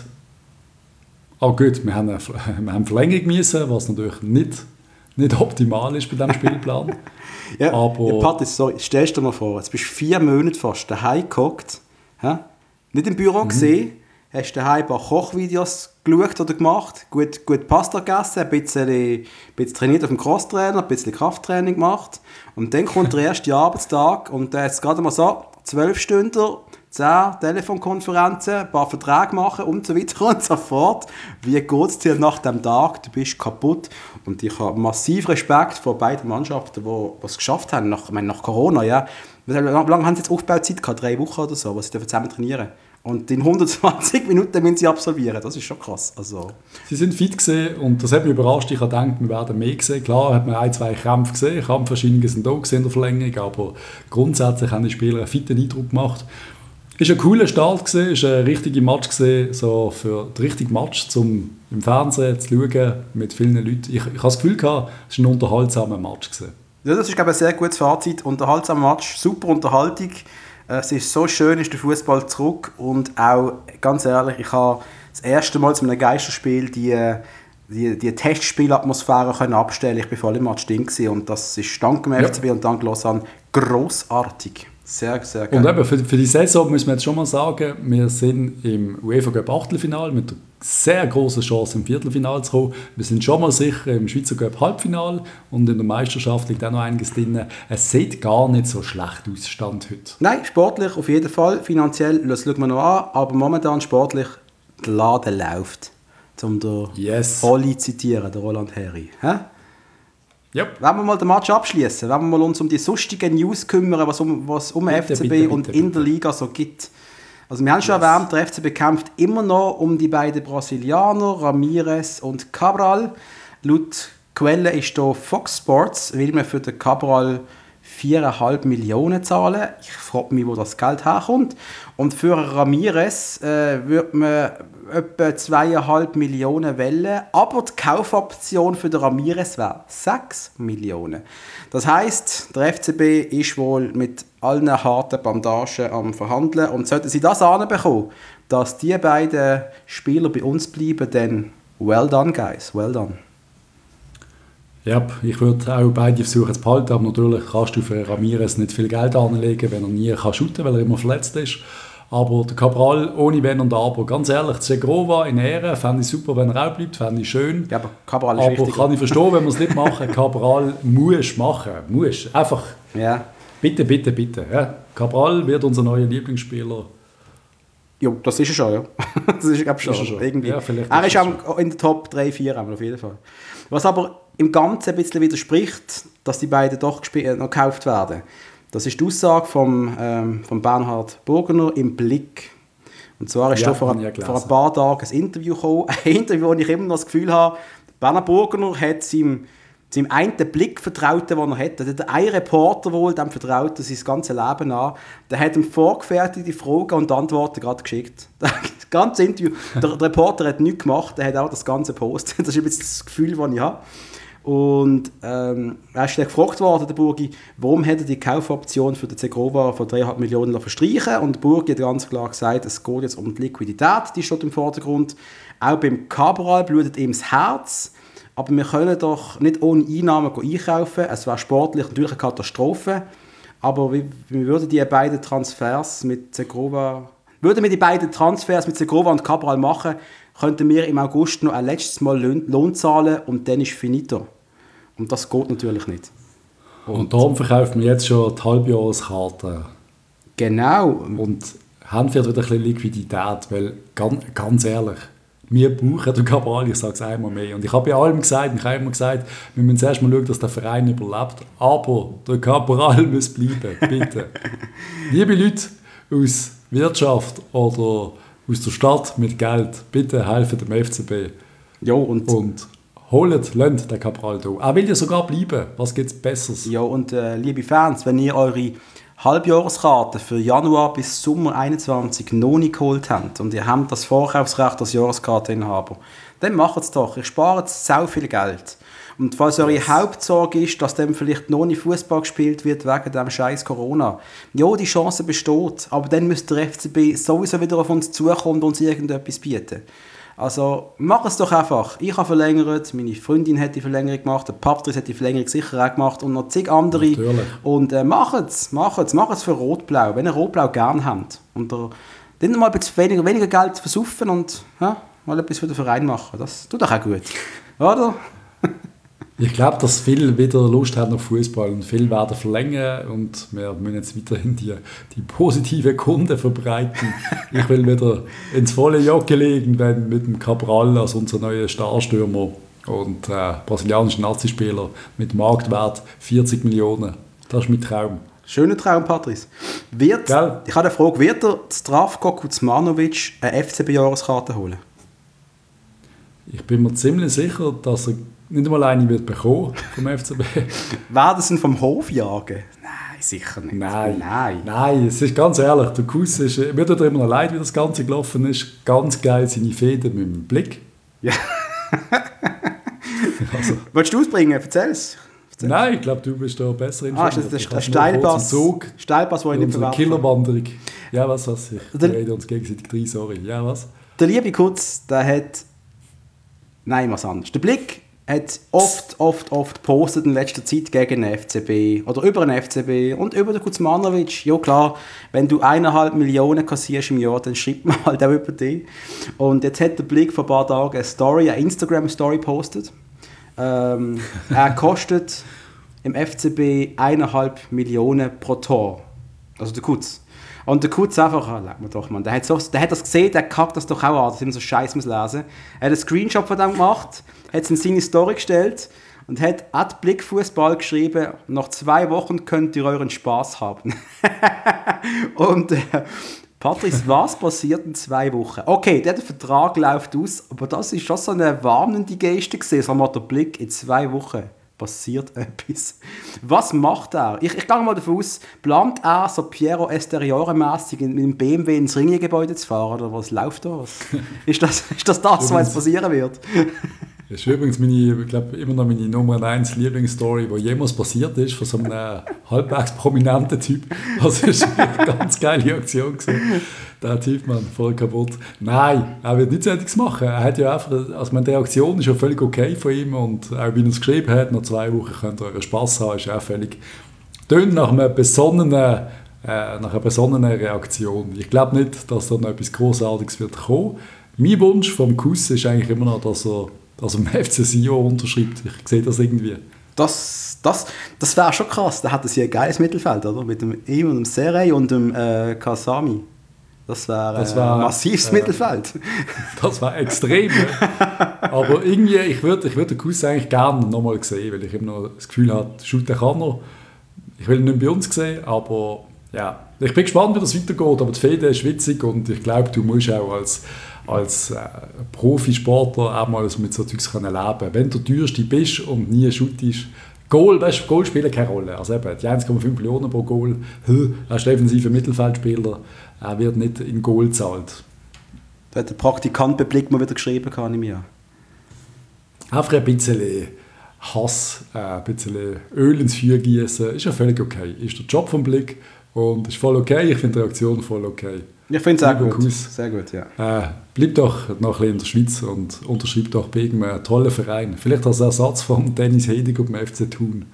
Oh gut, wir haben eine, wir haben Verlängerung müssen, was natürlich nicht, nicht optimal ist bei diesem Spielplan. ja, aber ja, Patrice, sorry, stellst du dir mal vor, jetzt bist du vier Monate fast daheim gehockt, hä? Nicht im Büro mhm. gesehen, hast daheim ein paar Kochvideos geschaut oder gemacht, gut, gut Pasta gegessen, ein bisschen, ein bisschen trainiert auf dem Crosstrainer, ein bisschen Krafttraining gemacht. Und dann kommt der erste Arbeitstag und da ist gerade mal so, zwölf Stunden, zehn Telefonkonferenzen, ein paar Verträge machen und so weiter und so fort. Wie geht es dir nach dem Tag? Du bist kaputt. Und ich habe massiv Respekt vor beiden Mannschaften, die es geschafft haben, nach, ich meine, nach Corona. Ja. Wie lange haben sie jetzt Aufbauzeit gehabt? Drei Wochen oder so, was sie zusammen trainieren. Und in hundertzwanzig Minuten müssen sie absolvieren. Das ist schon krass. Also. Sie sind fit gesehen und das hat mich überrascht. Ich habe gedacht, wir werden mehr gesehen. Klar hat man ein, zwei Kämpfe gesehen. Kampfverscheinungen sind da gesehen in der Verlängerung, aber grundsätzlich haben die Spieler einen fitten Eindruck gemacht. Es war ein cooler Start, es war ein richtiger Match, so für den richtigen Match, um im Fernsehen zu schauen mit vielen Leuten. Ich, ich habe das Gefühl, es war ein unterhaltsamer Match. Ja, das ist, glaube ich, ein sehr gutes Fazit. Unterhaltsamer Match, super Unterhaltung. Es ist so schön, ist der Fußball zurück. Und auch, ganz ehrlich, ich habe das erste Mal zu einem Geisterspiel die, die, die Testspielatmosphäre können abstellen. Ich war voll im Match drin und das ist dank dem ja. F C B und dank Lausanne grossartig. Sehr, sehr geil. Und eben, für, für die Saison müssen wir jetzt schon mal sagen, wir sind im UEFA Cup Achtelfinale mit einer sehr großen Chance im Viertelfinale zu kommen. Wir sind schon mal sicher im Schweizer Cup Halbfinale und in der Meisterschaft liegt auch noch einiges drin. Es sieht gar nicht so schlecht aus, Stand heute. Nein, sportlich auf jeden Fall. Finanziell, das schauen wir noch an, aber momentan sportlich, der Laden läuft. Um den yes. Oli zu zitieren, der Roland Herri. Hä? Yep. Wenn wir mal den Match abschließen, wenn wir mal uns um die sonstigen News kümmern, was um, was um bitte, F C B bitte, und bitte, in der Liga so gibt. Also wir haben schon yes. erwähnt, der F C B kämpft immer noch um die beiden Brasilianer, Ramirez und Cabral. Laut Quelle ist hier Fox Sports, will man für den Cabral vier Komma fünf Millionen zahlen. Ich frage mich, wo das Geld herkommt. Und für Ramirez äh, würde man etwa zwei Komma fünf Millionen wählen, aber die Kaufoption für den Ramirez wäre sechs Millionen. Das heisst, der F C B ist wohl mit allen harten Bandagen am Verhandeln und sollten sie das anbekommen, dass die beiden Spieler bei uns bleiben, dann well done, guys, well done. Ja, ich würde auch beide versuchen zu behalten, aber natürlich kannst du für Ramirez nicht viel Geld anlegen, wenn er nie kann shooten kann, weil er immer verletzt ist. Aber der Cabral ohne Wenn und Aber, ganz ehrlich, Segrova in Ehre, fände ich super, wenn er auch bleibt, fände ich schön. Ja, aber Cabral ist aber wichtiger. Kann ich verstehen, wenn wir es nicht machen. Cabral muss machen, muss. Einfach, ja. bitte, bitte, bitte. Ja. Cabral wird unser neuer Lieblingsspieler. Ja, das ist er schon, ja. Das ist, glaube ich, schon. Ist er schon. Irgendwie. Ja, er ist auch in der Top drei, vier, auf jeden Fall. Was aber im Ganzen ein bisschen widerspricht, dass die beiden doch noch gekauft werden. Das ist die Aussage von ähm, vom Bernhard Burgener im Blick. Und zwar ist ja, da vor, vor ein paar Tagen ein Interview gekommen. Ein Interview, wo ich immer noch das Gefühl habe, Bernhard Burgener hat seinem, seinem einen Blick vertraut, den er hat. Der ein Reporter wohl, dem vertraut er sein ganzes Leben an. Der hat ihm vorgefertigte Fragen und Antworten gerade geschickt. Das ganze Interview. Der, der Reporter hat nichts gemacht, der hat auch das ganze Post. Das ist jetzt das Gefühl, das ich habe. Und ähm, er ist dann gefragt worden, der Burgi, warum hat er die Kaufoption für den Segrova von drei Komma fünf Millionen verstreichen. Und der Burgi hat ganz klar gesagt, es geht jetzt um die Liquidität, die steht im Vordergrund. Auch beim Cabral blutet ihm das Herz. Aber wir können doch nicht ohne Einnahmen einkaufen. Es wäre sportlich natürlich eine Katastrophe. Aber wir, wir würden die beiden Transfers mit Segrova, würden wir die beiden Transfers mit Segrova und Cabral machen, könnten wir im August noch ein letztes Mal Lohn, Lohn zahlen und dann ist finito. Und das geht natürlich nicht. Und, und darum verkauft man jetzt schon die Halbjahreskarte. Genau. Und haben wir wieder ein bisschen Liquidität, weil ganz, ganz ehrlich, wir brauchen den Cabral, ich sage es einmal mehr. Und ich habe bei allem gesagt, ich habe immer gesagt, wir müssen zuerst mal schauen, dass der Verein überlebt. Aber der Cabral muss bleiben, bitte. Liebe Leute aus Wirtschaft oder aus der Stadt mit Geld, bitte helfen dem F C B. Ja, und, und holt, lasst den Cabral da. Er will ja sogar bleiben. Was gibt es Besseres? Ja, und äh, liebe Fans, wenn ihr eure Halbjahreskarte für Januar bis Sommer einundzwanzig noch nicht geholt habt und ihr habt das Vorkaufsrecht als Jahreskarteninhaber, dann macht es doch. Ihr spart so viel Geld. Und falls eure yes. Hauptsorge ist, dass dann vielleicht noch nicht Fußball gespielt wird wegen dem scheiß Corona, ja, die Chance besteht, aber dann müsste der F C B sowieso wieder auf uns zukommen und uns irgendetwas bieten. Also mach es doch einfach. Ich habe verlängert, meine Freundin hat die Verlängerung gemacht, der Patrice hat die Verlängerung sicher auch gemacht und noch zig andere. Natürlich. Und äh, macht es, macht es, macht es für Rot-Blau, wenn ihr Rot-Blau gerne habt. Und der, Dann mal ein bisschen weniger, weniger Geld versaufen und ja, mal etwas für den Verein machen. Das tut doch auch gut. Oder? Ich glaube, dass viele wieder Lust haben auf Fußball und viele werden verlängern und wir müssen jetzt weiterhin die, die positive Kunde verbreiten. Ich will wieder ins volle Jocke legen, wenn mit dem Cabral als unser neuer Starstürmer und äh, brasilianischer Nazispieler mit Marktwert vierzig Millionen. Das ist mein Traum. Schöner Traum, Patrice. Wird, ich habe eine Frage, wird der Zdravko Kuzmanovic eine F C B-Jahreskarte holen? Ich bin mir ziemlich sicher, dass er nicht einmal eine wird bekommen vom F C B. Werden sie ihn vom Hof jagen? Nein, sicher nicht. Nein, nein. Nein, es ist ganz ehrlich, der Kuss ist, mir tut immer noch leid, wie das Ganze gelaufen ist. Ganz geil seine Fäden mit dem Blick. Ja. also. Willst du ausbringen? Erzähl es. Nein, ich glaube, du bist da besser informiert. Ah, ist das der Steilpass, Zug, Steilpass, den ich nicht verwerfe? Killerwanderung. Ja, was, was? Ich der, rede uns gegenseitig rein, sorry. Ja, was? Der liebe Kutz, der hat... Nein, was anderes. Der Blick hat oft, oft, oft gepostet in letzter Zeit gegen den F C B oder über den F C B und über den Kuzmanovic. Ja klar, wenn du eineinhalb Millionen kassierst im Jahr, dann schreibt man halt auch über dich. Und jetzt hat der Blick vor ein paar Tagen eine Story, eine Instagram-Story gepostet. Ähm, er kostet im F C B eineinhalb Millionen pro Tor. Also der Kutz. Und der Kutz einfach, ah, leg mir doch, Mann. Der hat, so, der hat das gesehen, der kackt das doch auch an, dass ich immer so Scheiß muss lesen. Er hat einen Screenshot von dem gemacht, hat es in seine Story gestellt und hat «at Blickfußball» geschrieben, nach zwei Wochen könnt ihr euren Spaß haben. und äh, Patrice, was passiert in zwei Wochen? Okay, der Vertrag läuft aus, aber das ist schon so eine warnende Geste gewesen. Sagen wir, der Blick, in zwei Wochen passiert etwas. Was macht er? Ich, ich gehe mal davon aus, plant er so Piero Esteriore-mässig mit dem B M W ins Ringier-Gebäude zu fahren? Oder was läuft da? Was? Ist das ist das, das was jetzt passieren wird? Das ist übrigens meine, ich glaube, immer noch meine Nummer eins Lieblingsstory, die jemals passiert ist, von so einem halbwegs prominenten Typ. Das ist eine ganz geile Aktion gewesen. Der Typ, man, voll kaputt. Nein, er wird nichts anderes machen. Er hat ja einfach, also meine, die Aktion ist ja völlig okay von ihm und auch wie er es geschrieben hat, nach zwei Wochen könnt ihr euren Spass haben, ist auch völlig, tönt nach einer besonnenen, äh, nach einer besonnenen Reaktion. Ich glaube nicht, dass da noch etwas Großartiges wird kommen. Mein Wunsch vom Kuss ist eigentlich immer noch, dass er also im F C Sion unterschreibt. Ich sehe das irgendwie. Das, das, das wäre schon krass. Da hat es hier ein geiles Mittelfeld, oder? Mit dem ihm und dem Serey und dem äh, Kasami. Das wäre äh, ein massives äh, Mittelfeld. Das war extrem. Aber irgendwie, ich würde ich würd den Kuss eigentlich gerne nochmal sehen, weil ich immer noch das Gefühl habe, shooten kann er. Ich will ihn nicht bei uns sehen, aber ja. Ich bin gespannt, wie das weitergeht. Aber die Fede ist witzig und ich glaube, du musst auch als als äh, Profisportler auch mal mit so Zeugs leben können. Wenn du der teuerste bist und nie shootest, Goal, weißt, Goal spielt keine Rolle. Also eben, die eins Komma fünf Millionen pro Goal, er ist defensiver Mittelfeldspieler, er wird nicht in Goal gezahlt. Da hat der Praktikant bei Blick mal wieder geschrieben, kann ich mir. Einfach ein bisschen Hass, äh, ein bisschen Öl ins Feuer gießen, ist ja völlig okay. Ist der Job vom Blick und ist voll okay, ich finde die Reaktion voll okay. Ich finde es sehr gut. Kuss. Sehr gut, ja. Äh, bleib doch noch ein bisschen in der Schweiz und unterschreib doch bei irgendeinem tollen Verein. Vielleicht als Ersatz von Dennis Hedig und dem F C Thun.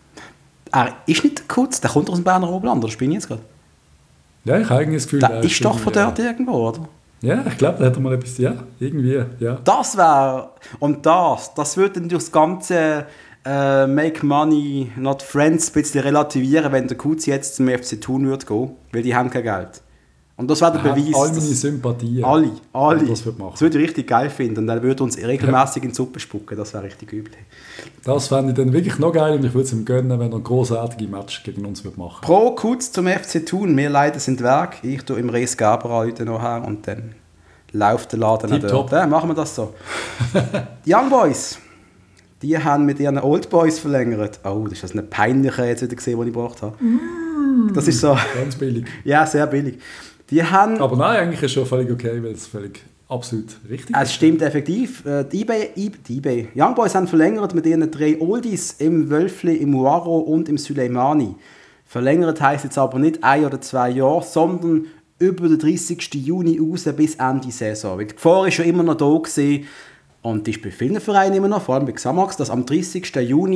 Er ist nicht der Kutz, der kommt aus dem Berner Oberland, oder bin ich jetzt gerade? Ja, ich habe eigentlich das Gefühl... Der ist doch von dort irgendwo, oder? Ja, ich glaube, da hat er mal etwas... Ja, irgendwie, ja. Das wäre... Und das, das würde dann durch das ganze äh, Make Money, Not Friends ein bisschen relativieren, wenn der Kutz jetzt zum F C Thun würde gehen, weil die haben kein Geld. Und das wäre der Beweis. All meine Sympathien. Alle, alle. Das würde machen. Das würde ich richtig geil finden. Und er würde uns regelmäßig in die Suppe spucken. Das wäre richtig übel. Das fände ich dann wirklich noch geil und ich würde es ihm gönnen, wenn er ein großartiges Match gegen uns würde machen. Pro Kutz zum F C Thun. Wir leiden sind Werk. Ich tue im Reis Gaber heute noch her und dann läuft der Laden auch dort. Ja, machen wir das so. Die Young Boys, die haben mit ihren Old Boys verlängert. Oh, das ist eine peinliche jetzt wieder gesehen, die ich gebracht habe. Mm. Das ist so... Ganz billig. Ja, sehr billig. Die haben, aber nein, eigentlich ist es schon völlig okay, weil es völlig absolut richtig ist. Es stimmt effektiv. Die eBay, die eBay. Young Boys haben verlängert mit ihren drei Oldies im Wölfli, im Muaro und im Suleimani. Verlängert heisst jetzt aber nicht ein oder zwei Jahre, sondern über den dreißigsten Juni raus bis Ende Saison. Die Gefahr war schon immer noch da gewesen und ist bei vielen Vereinen immer noch, vor allem bei Xamax, dass am dreißigsten Juni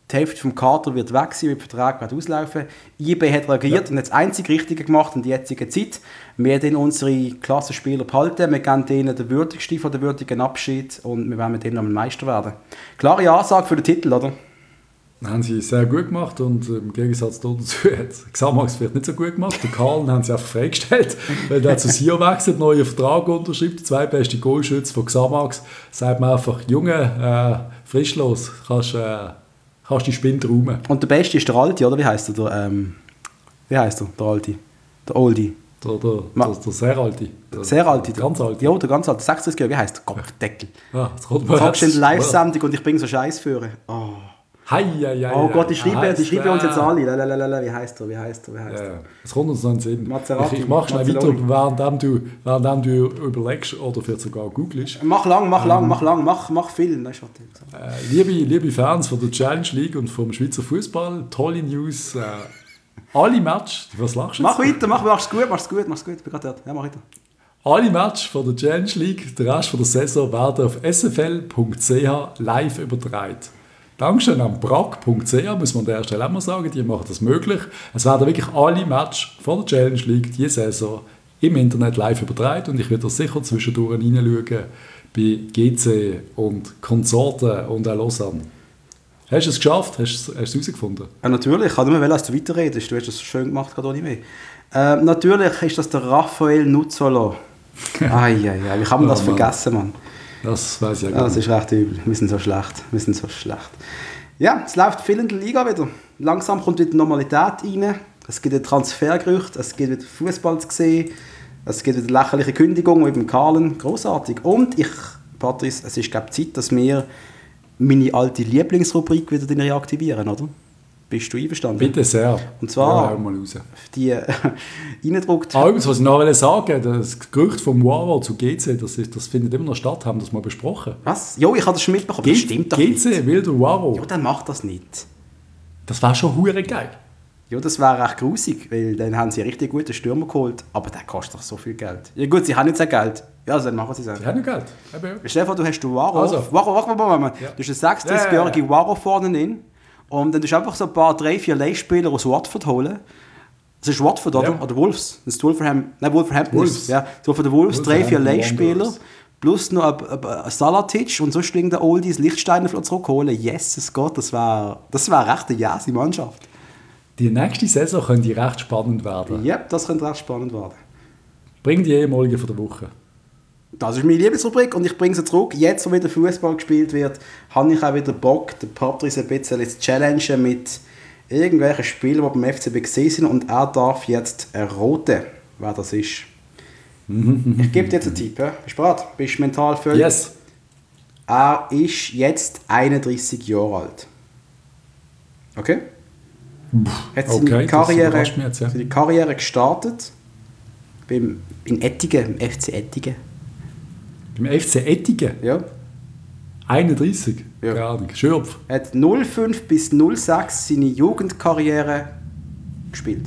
die Hälfte vom Kader wird weg sein, weil der Vertrag wird auslaufen. I B hat reagiert ja. und hat das einzig Richtige gemacht in der jetzigen Zeit. Wir werden unsere Klassenspieler behalten, wir geben denen den würdigsten von den würdigen Abschied und wir werden mit denen am Meister werden. Klare Ansage für den Titel, oder? Das haben sie sehr gut gemacht und im Gegensatz dazu hat Xamax vielleicht nicht so gut gemacht. Den Karl haben sie einfach freigestellt, weil der zu Sion wechselt, neuen Vertrag unterschreibt, zwei beste Goalschütze von Xamax. Sagt man einfach, Junge, äh, frisch los, kannst, äh, kannst die Spinde räumen. Und der Beste ist der Alti, oder? Wie heisst er? Der, ähm, wie heisst er, der Alti? Der Oldie? Der, der, der, der sehr Alte. Der sehr Alte. Der ganz Alte. Ja, der ganz Alte. sechsunddreißig Jahre, wie heisst der? Kopfdeckel. Ja, das kommt mir jetzt. Kommst du in die Live-Sendung und ich bringe so Scheiß für. Oh. Hei, hei, hei, oh Gott, die schreiben, die schreiben uns jetzt alle. Lalalala, wie heisst er, wie heisst er, wie heisst er? Ja, es kommt uns noch in den Sinn. Maserati. Ich, ich mache schnell weiter, während du, während du überlegst oder vielleicht sogar googelst. Mach lang, mach lang, ähm, mach lang, mach, mach viel. Nein, äh, liebe, liebe Fans von der Challenge League und vom Schweizer Fußball, tolle News. Äh, alle Matches, was lachst du jetzt? Mach weiter, mach, mach's gut, mach's gut, mach's gut. Ich bin gerade dort. Ja, mach weiter. Alle Matches von der Challenge League, der Rest von der Saison, werden auf s f l punkt c h live übertragen. Dankeschön an brack punkt c h, muss man an der Stelle auch mal sagen, die machen das möglich. Es werden wirklich alle Matches von der Challenge League diese Saison im Internet live übertragen und ich werde da sicher zwischendurch reinschauen bei G C und Konsorten und auch Lausanne. Hast du es geschafft? Hast du es herausgefunden? Ja, natürlich. Ich kann nur mehr, dass du weiterredest. Du hast das so schön gemacht, gerade auch nicht mehr. Äh, natürlich ist das der Raphael Nuzzolo. Eieiei, wie kann man das ja, vergessen, Mann? Das weiß ich ja gar nicht. Das ist recht übel. Wir sind so schlecht. Wir sind so schlecht. Ja, es läuft viel in der Liga wieder. Langsam kommt wieder Normalität rein. Es gibt ein Transfergerücht, es gibt wieder Fußball zu sehen. Es gibt wieder lächerliche Kündigungen mit dem Karlen. Grossartig. Und ich, Patrice, es ist glaube ich Zeit, dass wir meine alte Lieblingsrubrik wieder reaktivieren, oder? Bist du einverstanden? Bitte sehr. Und zwar ja, mal raus. die äh, reingedruckt. Ah, was ich noch sagen das Gerücht vom Waro zu G C, das, ist, das findet immer noch statt, haben das mal besprochen. Was? Jo, ich habe das schon mitbekommen. G- das stimmt doch G C nicht. will der Waro. Ja, dann macht das nicht. Das wäre schon hure geil. Ja, das wäre recht grusig, weil dann haben sie einen richtig guten Stürmer geholt, aber der kostet doch so viel Geld. Ja gut, sie haben nicht so Geld. Ja, also dann machen sie es. Sie haben nicht Geld. Stell dir vor, du hast den Waro. Also. Waro, warte mal, mal. Ja. Du hast einen sechsunddreißigjährigen ja, ja, ja. Waro vorne drin. Und dann tust du einfach so ein paar, drei, vier Leihspieler aus Watford holen. Das ist Watford, oder? Ja. Oder Wolves. Das ist Wolverhampton. Nein, Wolverhampton. Wolves. Ja, so von den Wolves, drei, vier Leihspieler. Plus noch ein, ein, ein Salatic und sonst irgendein Oldies Lichtsteiner zurückholen. Jesus Gott, das wäre das wär recht eine jäse Mannschaft. Die nächste Saison könnte recht spannend werden. Ja, das könnte recht spannend werden. Bring die ehemalige von der Woche. Das ist meine Lieblingsrubrik und ich bringe sie zurück. Jetzt, wo wieder Fußball gespielt wird, habe ich auch wieder Bock, den Patrice ein bisschen zu challengen mit irgendwelchen Spielern, die beim F C B gesehen sind und er darf jetzt erraten, wer das ist. Ich gebe dir jetzt einen Tipp. Ja? Bist du bereit? Bist du mental völlig? Yes. Er ist jetzt einunddreißig Jahre alt. Okay? Hat seine, okay, Karriere, jetzt, ja. seine Karriere gestartet beim, in Ettigen, im F C Ettigen. Beim F C Ettigen? Ja. einunddreißig? Ja. Keine Ahnung. Schürpf. Er hat null fünf bis null sechs seine Jugendkarriere gespielt.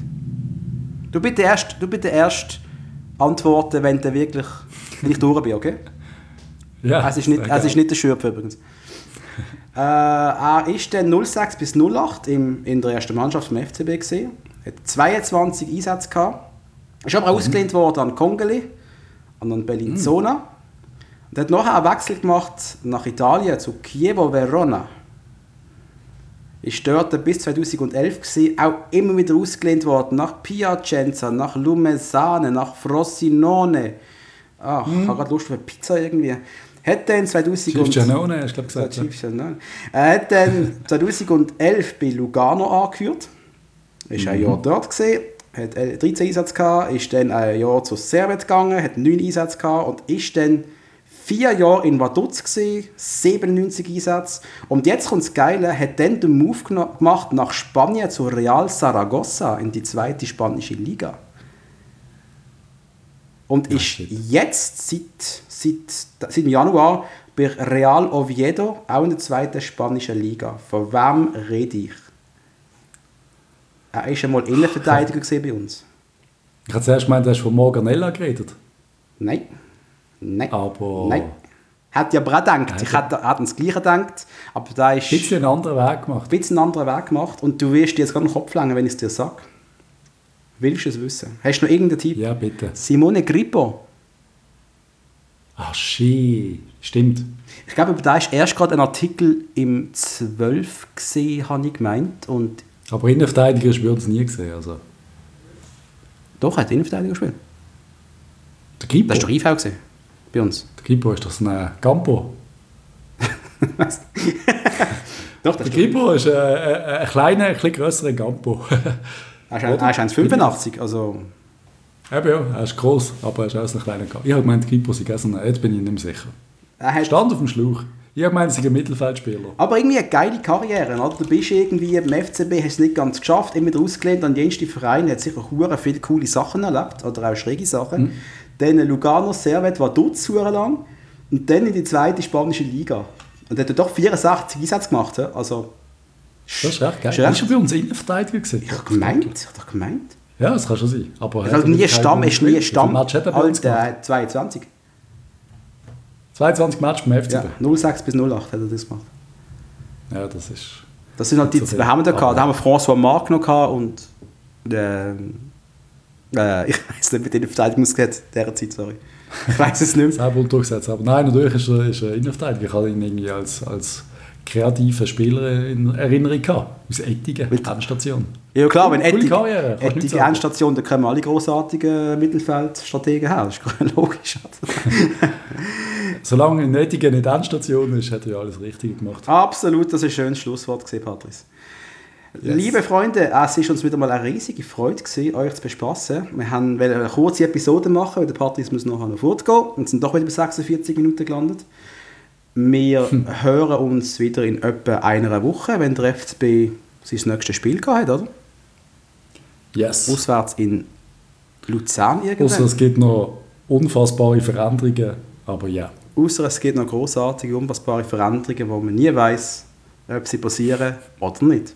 Du bitte erst, du bitte erst antworten, wenn du wirklich nicht durch bist, okay? Ja. Es ist nicht, es ist nicht der Schürpf übrigens. äh, er ist dann null sechs bis null acht im, in der ersten Mannschaft vom F C B gesehen. Er hat zweiundzwanzig Einsätze gehabt. Ist aber mhm. ausgelehnt worden an Congoli, an Bellinzona. Mhm. Und hat nachher einen Wechsel gemacht nach Italien zu Chievo Verona. Ist dort bis zweitausendelf gewesen, auch immer wieder ausgelehnt worden nach Piacenza, nach Lumesane, nach Frosinone. Ach, mhm. ich habe gerade Lust auf eine Pizza irgendwie. Hat dann zweitausend Giannone, hast du gesagt. Er hat dann zweitausendelf bei Lugano angehört. Ist mhm. ein Jahr dort gewesen, hat dreizehn Einsätze gehabt, ist dann ein Jahr zu Servet gegangen, hat neun Einsätze gehabt und ist dann vier Jahre in Vaduz gewesen, siebenundneunzig Einsätze. Und jetzt kommt das Geile, hat dann den Move gemacht nach Spanien zu Real Zaragoza in die zweite spanische Liga. Und ja, ist shit. jetzt seit, seit, seit Januar bei Real Oviedo, auch in der zweiten spanischen Liga. Von wem rede ich? Er war einmal Innenverteidiger bei uns. Ich habe zuerst gemeint, du hast von Morganella geredet. Nein. Nein. Aber Nein. Hätte ich aber auch gedacht. Ich hätte, hätte das Gleiche gedacht. Aber da ist... Ein bisschen einen anderen Weg gemacht. Ein bisschen einen anderen Weg gemacht. Und du wirst dir jetzt gerade den Kopf langen, wenn ich es dir sage. Willst du es wissen? Hast du noch irgendeinen Tipp? Ja, bitte. Simone Grippo. Ach, shit. Stimmt. Ich glaube, da ist erst gerade ein Artikel im zwölf gesehen, habe ich gemeint. Und Aber Innenverteidiger hast du bei uns nie gesehen. Also. doch, er hat Innenverteidiger gespielt. Der Grippo? Das ist doch I V gesehen. Bei uns. Der Grippo ist doch so ein Campo. Doch, das Der ist Grippo ist ein, ein, ein kleiner, ein bisschen grösserer Campo. Er ist, ein, er ist eins Komma fünfundachtzig, also... Eben ja, er ist gross, aber er ist auch so ein kleiner Campo. Ich habe gemeint, der Grippo sei auch so ein, jetzt bin ich nicht mehr sicher. Er hat, Stand auf dem Schlauch. Ich habe gemeint, er sei ein Mittelfeldspieler. aber irgendwie eine geile Karriere, oder? Du bist irgendwie beim F C B, hast es nicht ganz geschafft, immer wieder ausgelehnt an jenste Vereine, hat sicher hure viele coole Sachen erlebt, oder auch schräge Sachen. Mhm. Dann Lugano Servet war dort super lang und dann in die zweite spanische Liga. Und er hat doch vierundsechzig Einsätze gemacht, also... Das ist recht geil. Hast du bei uns Innenverteidiger gesehen? Ich habe gemeint, ich habe doch gemeint. Ja, das kann schon sein. Aber Also nie Stamm, ist nie Stamm, Alter, zweiundzwanzig. zweiundzwanzig Matches beim F C B? Ja, null sechs bis null acht hat er das gemacht. Ja, das ist... Das sind halt die, so wer haben wir da gehabt? Da haben wir François Marc noch gehabt und... Äh, äh, ich weiß nicht, mit den Verteidigungsgesetz dieser Zeit, sorry. Ich weiß es nicht mehr. Selber durchgesetzt. Aber nein, natürlich ist er, ist er Innenverteidiger. Ich hatte ihn irgendwie als, als kreativen Spieler in Erinnerung gehabt. Aus Ettingen, Endstation. Ja klar, wenn Coole Ettige, Karriere, kannst du nicht Ettige sagen. Endstation, da kommen alle grossartigen Mittelfeldstrategen her. Das ist logisch. Solange in Ettingen nicht Endstation ist, hat er ja alles richtig gemacht. Absolut, das ist ein schönes Schlusswort gewesen, Patrice. Yes. Liebe Freunde, es war uns wieder mal eine riesige Freude gewesen, euch zu bespassen. Wir haben eine kurze Episode machen, weil der Patrice muss nachher noch fortgehen und sind doch wieder bei sechsundvierzig Minuten gelandet. Wir hm. hören uns wieder in etwa einer Woche, wenn der F C B sein nächstes Spiel gehabt hat, oder? Yes. Auswärts in Luzern irgendwann. Ausser es gibt noch unfassbare Veränderungen, aber ja. Ausser es gibt noch grossartige, unfassbare Veränderungen, wo man nie weiss, ob sie passieren oder nicht.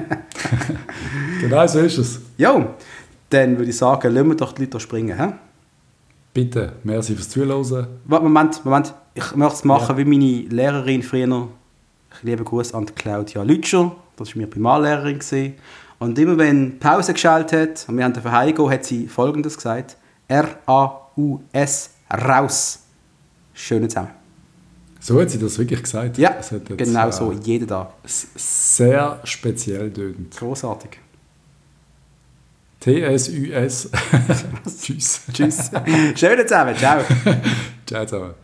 Genau so ist es. Ja, dann würde ich sagen, lassen wir doch die Leute springen. He? Bitte, merci fürs Zuhören. Moment, Moment, ich möchte es machen ja. wie meine Lehrerin früher. Ich liebe Gruß an Claudia Lütscher, das war meine Primarlehrerin. Und immer wenn Pause geschaltet hat und wir haben heimgehen, hat sie Folgendes gesagt: R A U S, raus. Schönen zusammen. So hat sie das wirklich gesagt? Ja, das hat jetzt, genau äh, so, jeden Tag. Sehr speziell tönt. Großartig. T S U S. Tschüss. Tschüss. Schönen zusammen, ciao. Ciao zusammen.